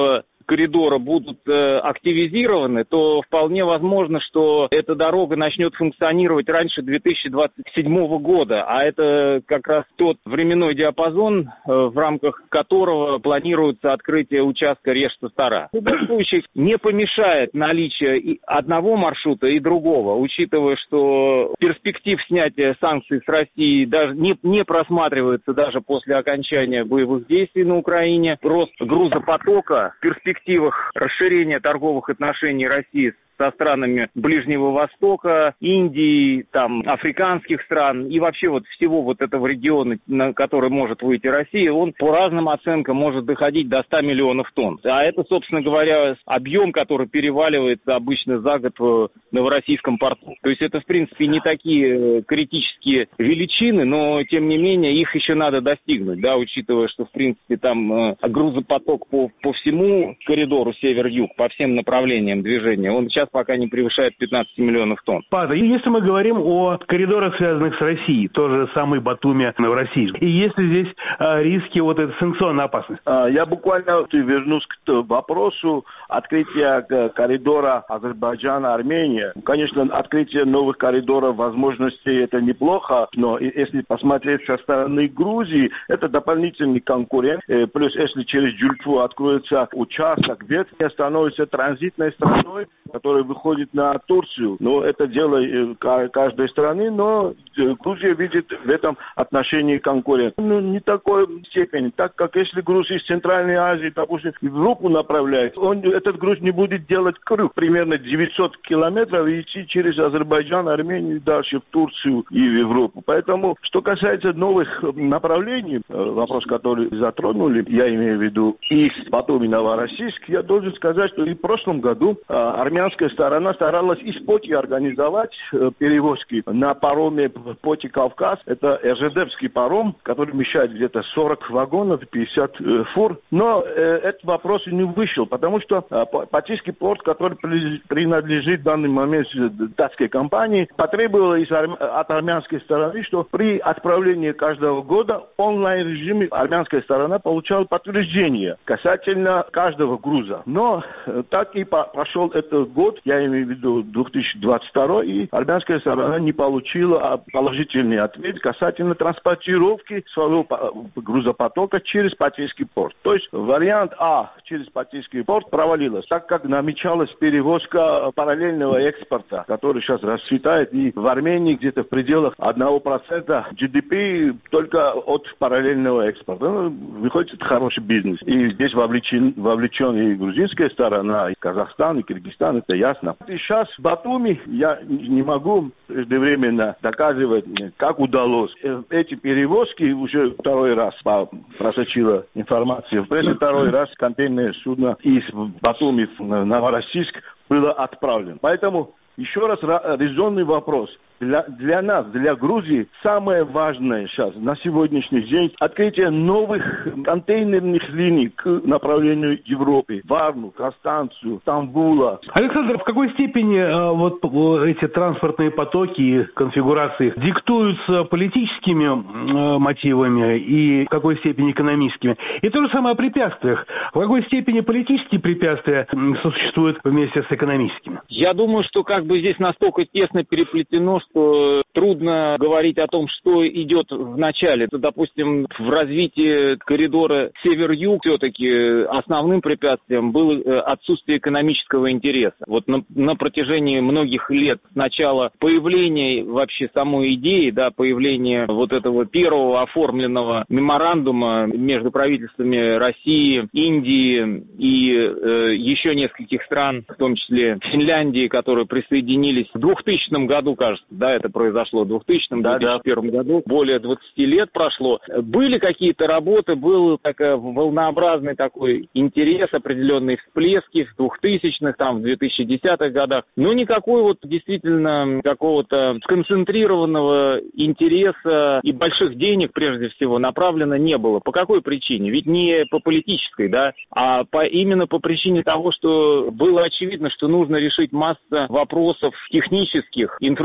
S3: коридора будут э, активизированы, то вполне возможно, что эта дорога начнет функционировать раньше две тысячи двадцать седьмого года, а это как раз тот временной диапазон, э, в рамках которого планируется открытие участка Режь-Стара. В любом случае не помешает наличие и одного маршрута и другого, учитывая, что перспектив снятия санкций с России даже не, не просматривается даже после окончания боевых действий на Украине. Рост грузопотока в перспективах расширения торговых отношений России со странами Ближнего Востока, Индии, там, африканских стран и вообще вот всего вот этого региона, на который может выйти Россия, он по разным оценкам может доходить до ста миллионов тонн. А это, собственно говоря, объем, который переваливается обычно за год в Новороссийском порту. То есть это, в принципе, не такие критические величины, но, тем не менее, их еще надо достигнуть, да, учитывая, что, в принципе, там э, грузопоток по, по всему коридору север-юг, по всем направлениям движения, он сейчас пока не превышает пятнадцать миллионов тонн.
S1: Павел, если мы говорим о коридорах, связанных с Россией, тот же самый Батуми, Новороссийск, и есть ли здесь а, риски вот этой санкционной опасности?
S2: Я буквально вернусь к вопросу открытия коридора Азербайджана-Армения. Конечно, открытие новых коридоров, возможностей, это неплохо, но если посмотреть со стороны Грузии, это дополнительный конкурент. Плюс, если через Джульфу откроется участок, Ветхая становится транзитной страной, которая выходит на Турцию. Но это дело каждой страны, но Грузия видит в этом отношении конкурент. Ну, не такой степени, так как если груз из Центральной Азии, допустим, в Европу направляет, он, этот груз не будет делать круг, примерно девятьсот километров, и идти через Азербайджан, Армению, дальше в Турцию и в Европу. Поэтому, что касается новых направлений, вопрос, который затронули, я имею в виду из Батуми Новороссийск, я должен сказать, что и в прошлом году армянская сторона старалась из Поти организовать перевозки на пароме Поти Кавказ. Это РЖДовский паром, который вмещает где-то сорок вагонов, пятьдесят э, фур. Но э, этот вопрос не вышел, потому что э, Патийский порт, который при, принадлежит в данный момент датской компании, потребовал из арм... от армянской стороны, что при отправлении каждого года в онлайн-режиме армянская сторона получала подтверждение касательно каждого груза. Но э, так и по- прошел этот год, я имею в виду две тысячи двадцать второй, и армянская сторона не получила положительный ответ касательно транспортировки своего грузопотока через Патийский порт. То есть вариант А через Патийский порт провалилась, так как намечалась перевозка параллельного экспорта, который сейчас расцветает, и в Армении где-то в пределах одного процента джи ди пи только от параллельного экспорта. Ну, выходит, это хороший бизнес. И здесь вовлечен, вовлечен и грузинская сторона, и Казахстан, и Кыргызстан, это ясно. И сейчас в Батуми я не могу преждевременно доказывать, как удалось. Эти перевозки уже второй раз просочила информация в прессе, второй раз контейнерное судно из Батуми в Новороссийск было отправлено. Поэтому еще раз резонный вопрос. Для, для нас, для Грузии, самое важное сейчас, на сегодняшний день, открытие новых контейнерных линий к направлению Европы. Варну, Констанцию, Стамбула.
S1: Александр, в какой степени э, вот эти транспортные потоки и конфигурации диктуются политическими э, мотивами и в какой степени экономическими? И то же самое о препятствиях. В какой степени политические препятствия существуют вместе с экономическими?
S3: Я думаю, что как бы здесь настолько тесно переплетено, что трудно говорить о том, что идет в начале. То, допустим, в развитии коридора север-юг все-таки основным препятствием было отсутствие экономического интереса. Вот на, на протяжении многих лет с начала появления вообще самой идеи, да, появления вот этого первого оформленного меморандума между правительствами России, Индии и э, еще нескольких стран, в том числе Финляндии, которые присоединились в двухтысячном году, кажется, да, это произошло в двухтысячном, две тысячи первом году, более двадцати лет прошло. Были какие-то работы, был такой волнообразный такой интерес, определенные всплески в двухтысячных, там, в две тысячи десятых годах, но никакой вот действительно какого-то сконцентрированного интереса и больших денег, прежде всего, направлено не было. По какой причине? Ведь не по политической, да, а по, именно по причине того, что было очевидно, что нужно решить массу вопросов технических, инфраструктурных,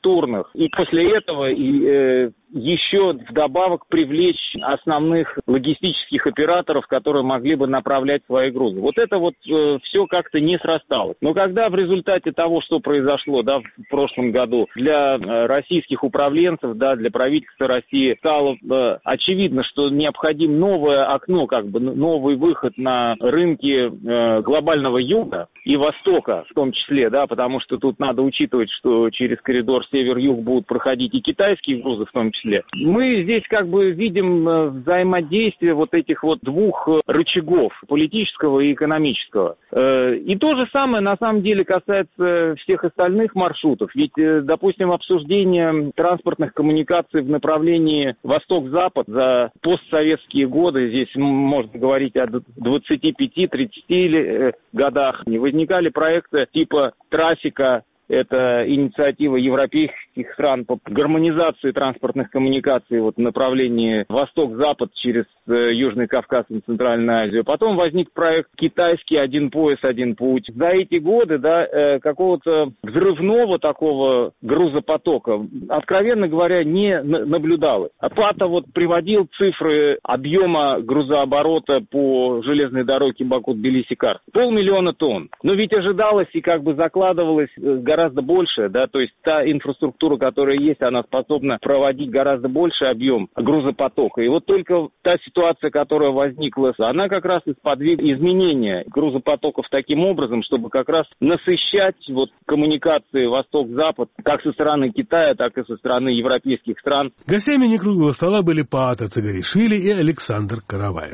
S3: инфраструктурных. И после этого и, э, еще вдобавок привлечь основных логистических операторов, которые могли бы направлять свои грузы. Вот это вот э, все как-то не срасталось. Но когда в результате того, что произошло, да, в прошлом году, для э, российских управленцев, да, для правительства России стало э, очевидно, что необходим новое окно, как бы новый выход на рынки э, глобального юга и востока в том числе, да, потому что тут надо учитывать, что через коридор север-юг будут проходить и китайские грузы в том числе. Мы здесь как бы видим взаимодействие вот этих вот двух рычагов, политического и экономического. И то же самое на самом деле касается всех остальных маршрутов. Ведь, допустим, обсуждение транспортных коммуникаций в направлении восток-запад за постсоветские годы, здесь можно говорить о двадцати пяти - тридцати годах, не возникали проекты типа трафика. Это инициатива европейских стран по гармонизации транспортных коммуникаций вот, в направлении восток-запад через э, Южный Кавказ и Центральную Азию. Потом возник проект китайский «Один пояс, один путь». За эти годы да, э, какого-то взрывного такого грузопотока, откровенно говоря, не наблюдалось. Пата вот приводил цифры объема грузооборота по железной дороге Баку-Тбилиси-Карс. Полмиллиона тонн. Но ведь ожидалось и как бы закладывалось гораздо гораздо больше, да, то есть та инфраструктура, которая есть, она способна проводить гораздо больший объем грузопотока. И вот только та ситуация, которая возникла, она как раз и сподвигла изменения грузопотоков таким образом, чтобы как раз насыщать вот коммуникации восток-запад как со стороны Китая, так и со стороны европейских стран.
S1: Гостями некруглого стола были Паата Цагаришвили и Александр Караваев.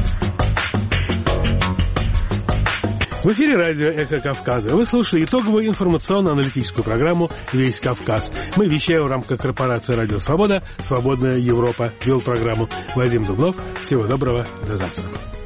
S1: В эфире радио «Эхо Кавказа». Вы слушали итоговую информационно-аналитическую программу «Весь Кавказ». Мы вещаем в рамках корпорации «Радио Свобода». «Свободная Европа». Вел программу Вадим Дубнов. Всего доброго. До завтра.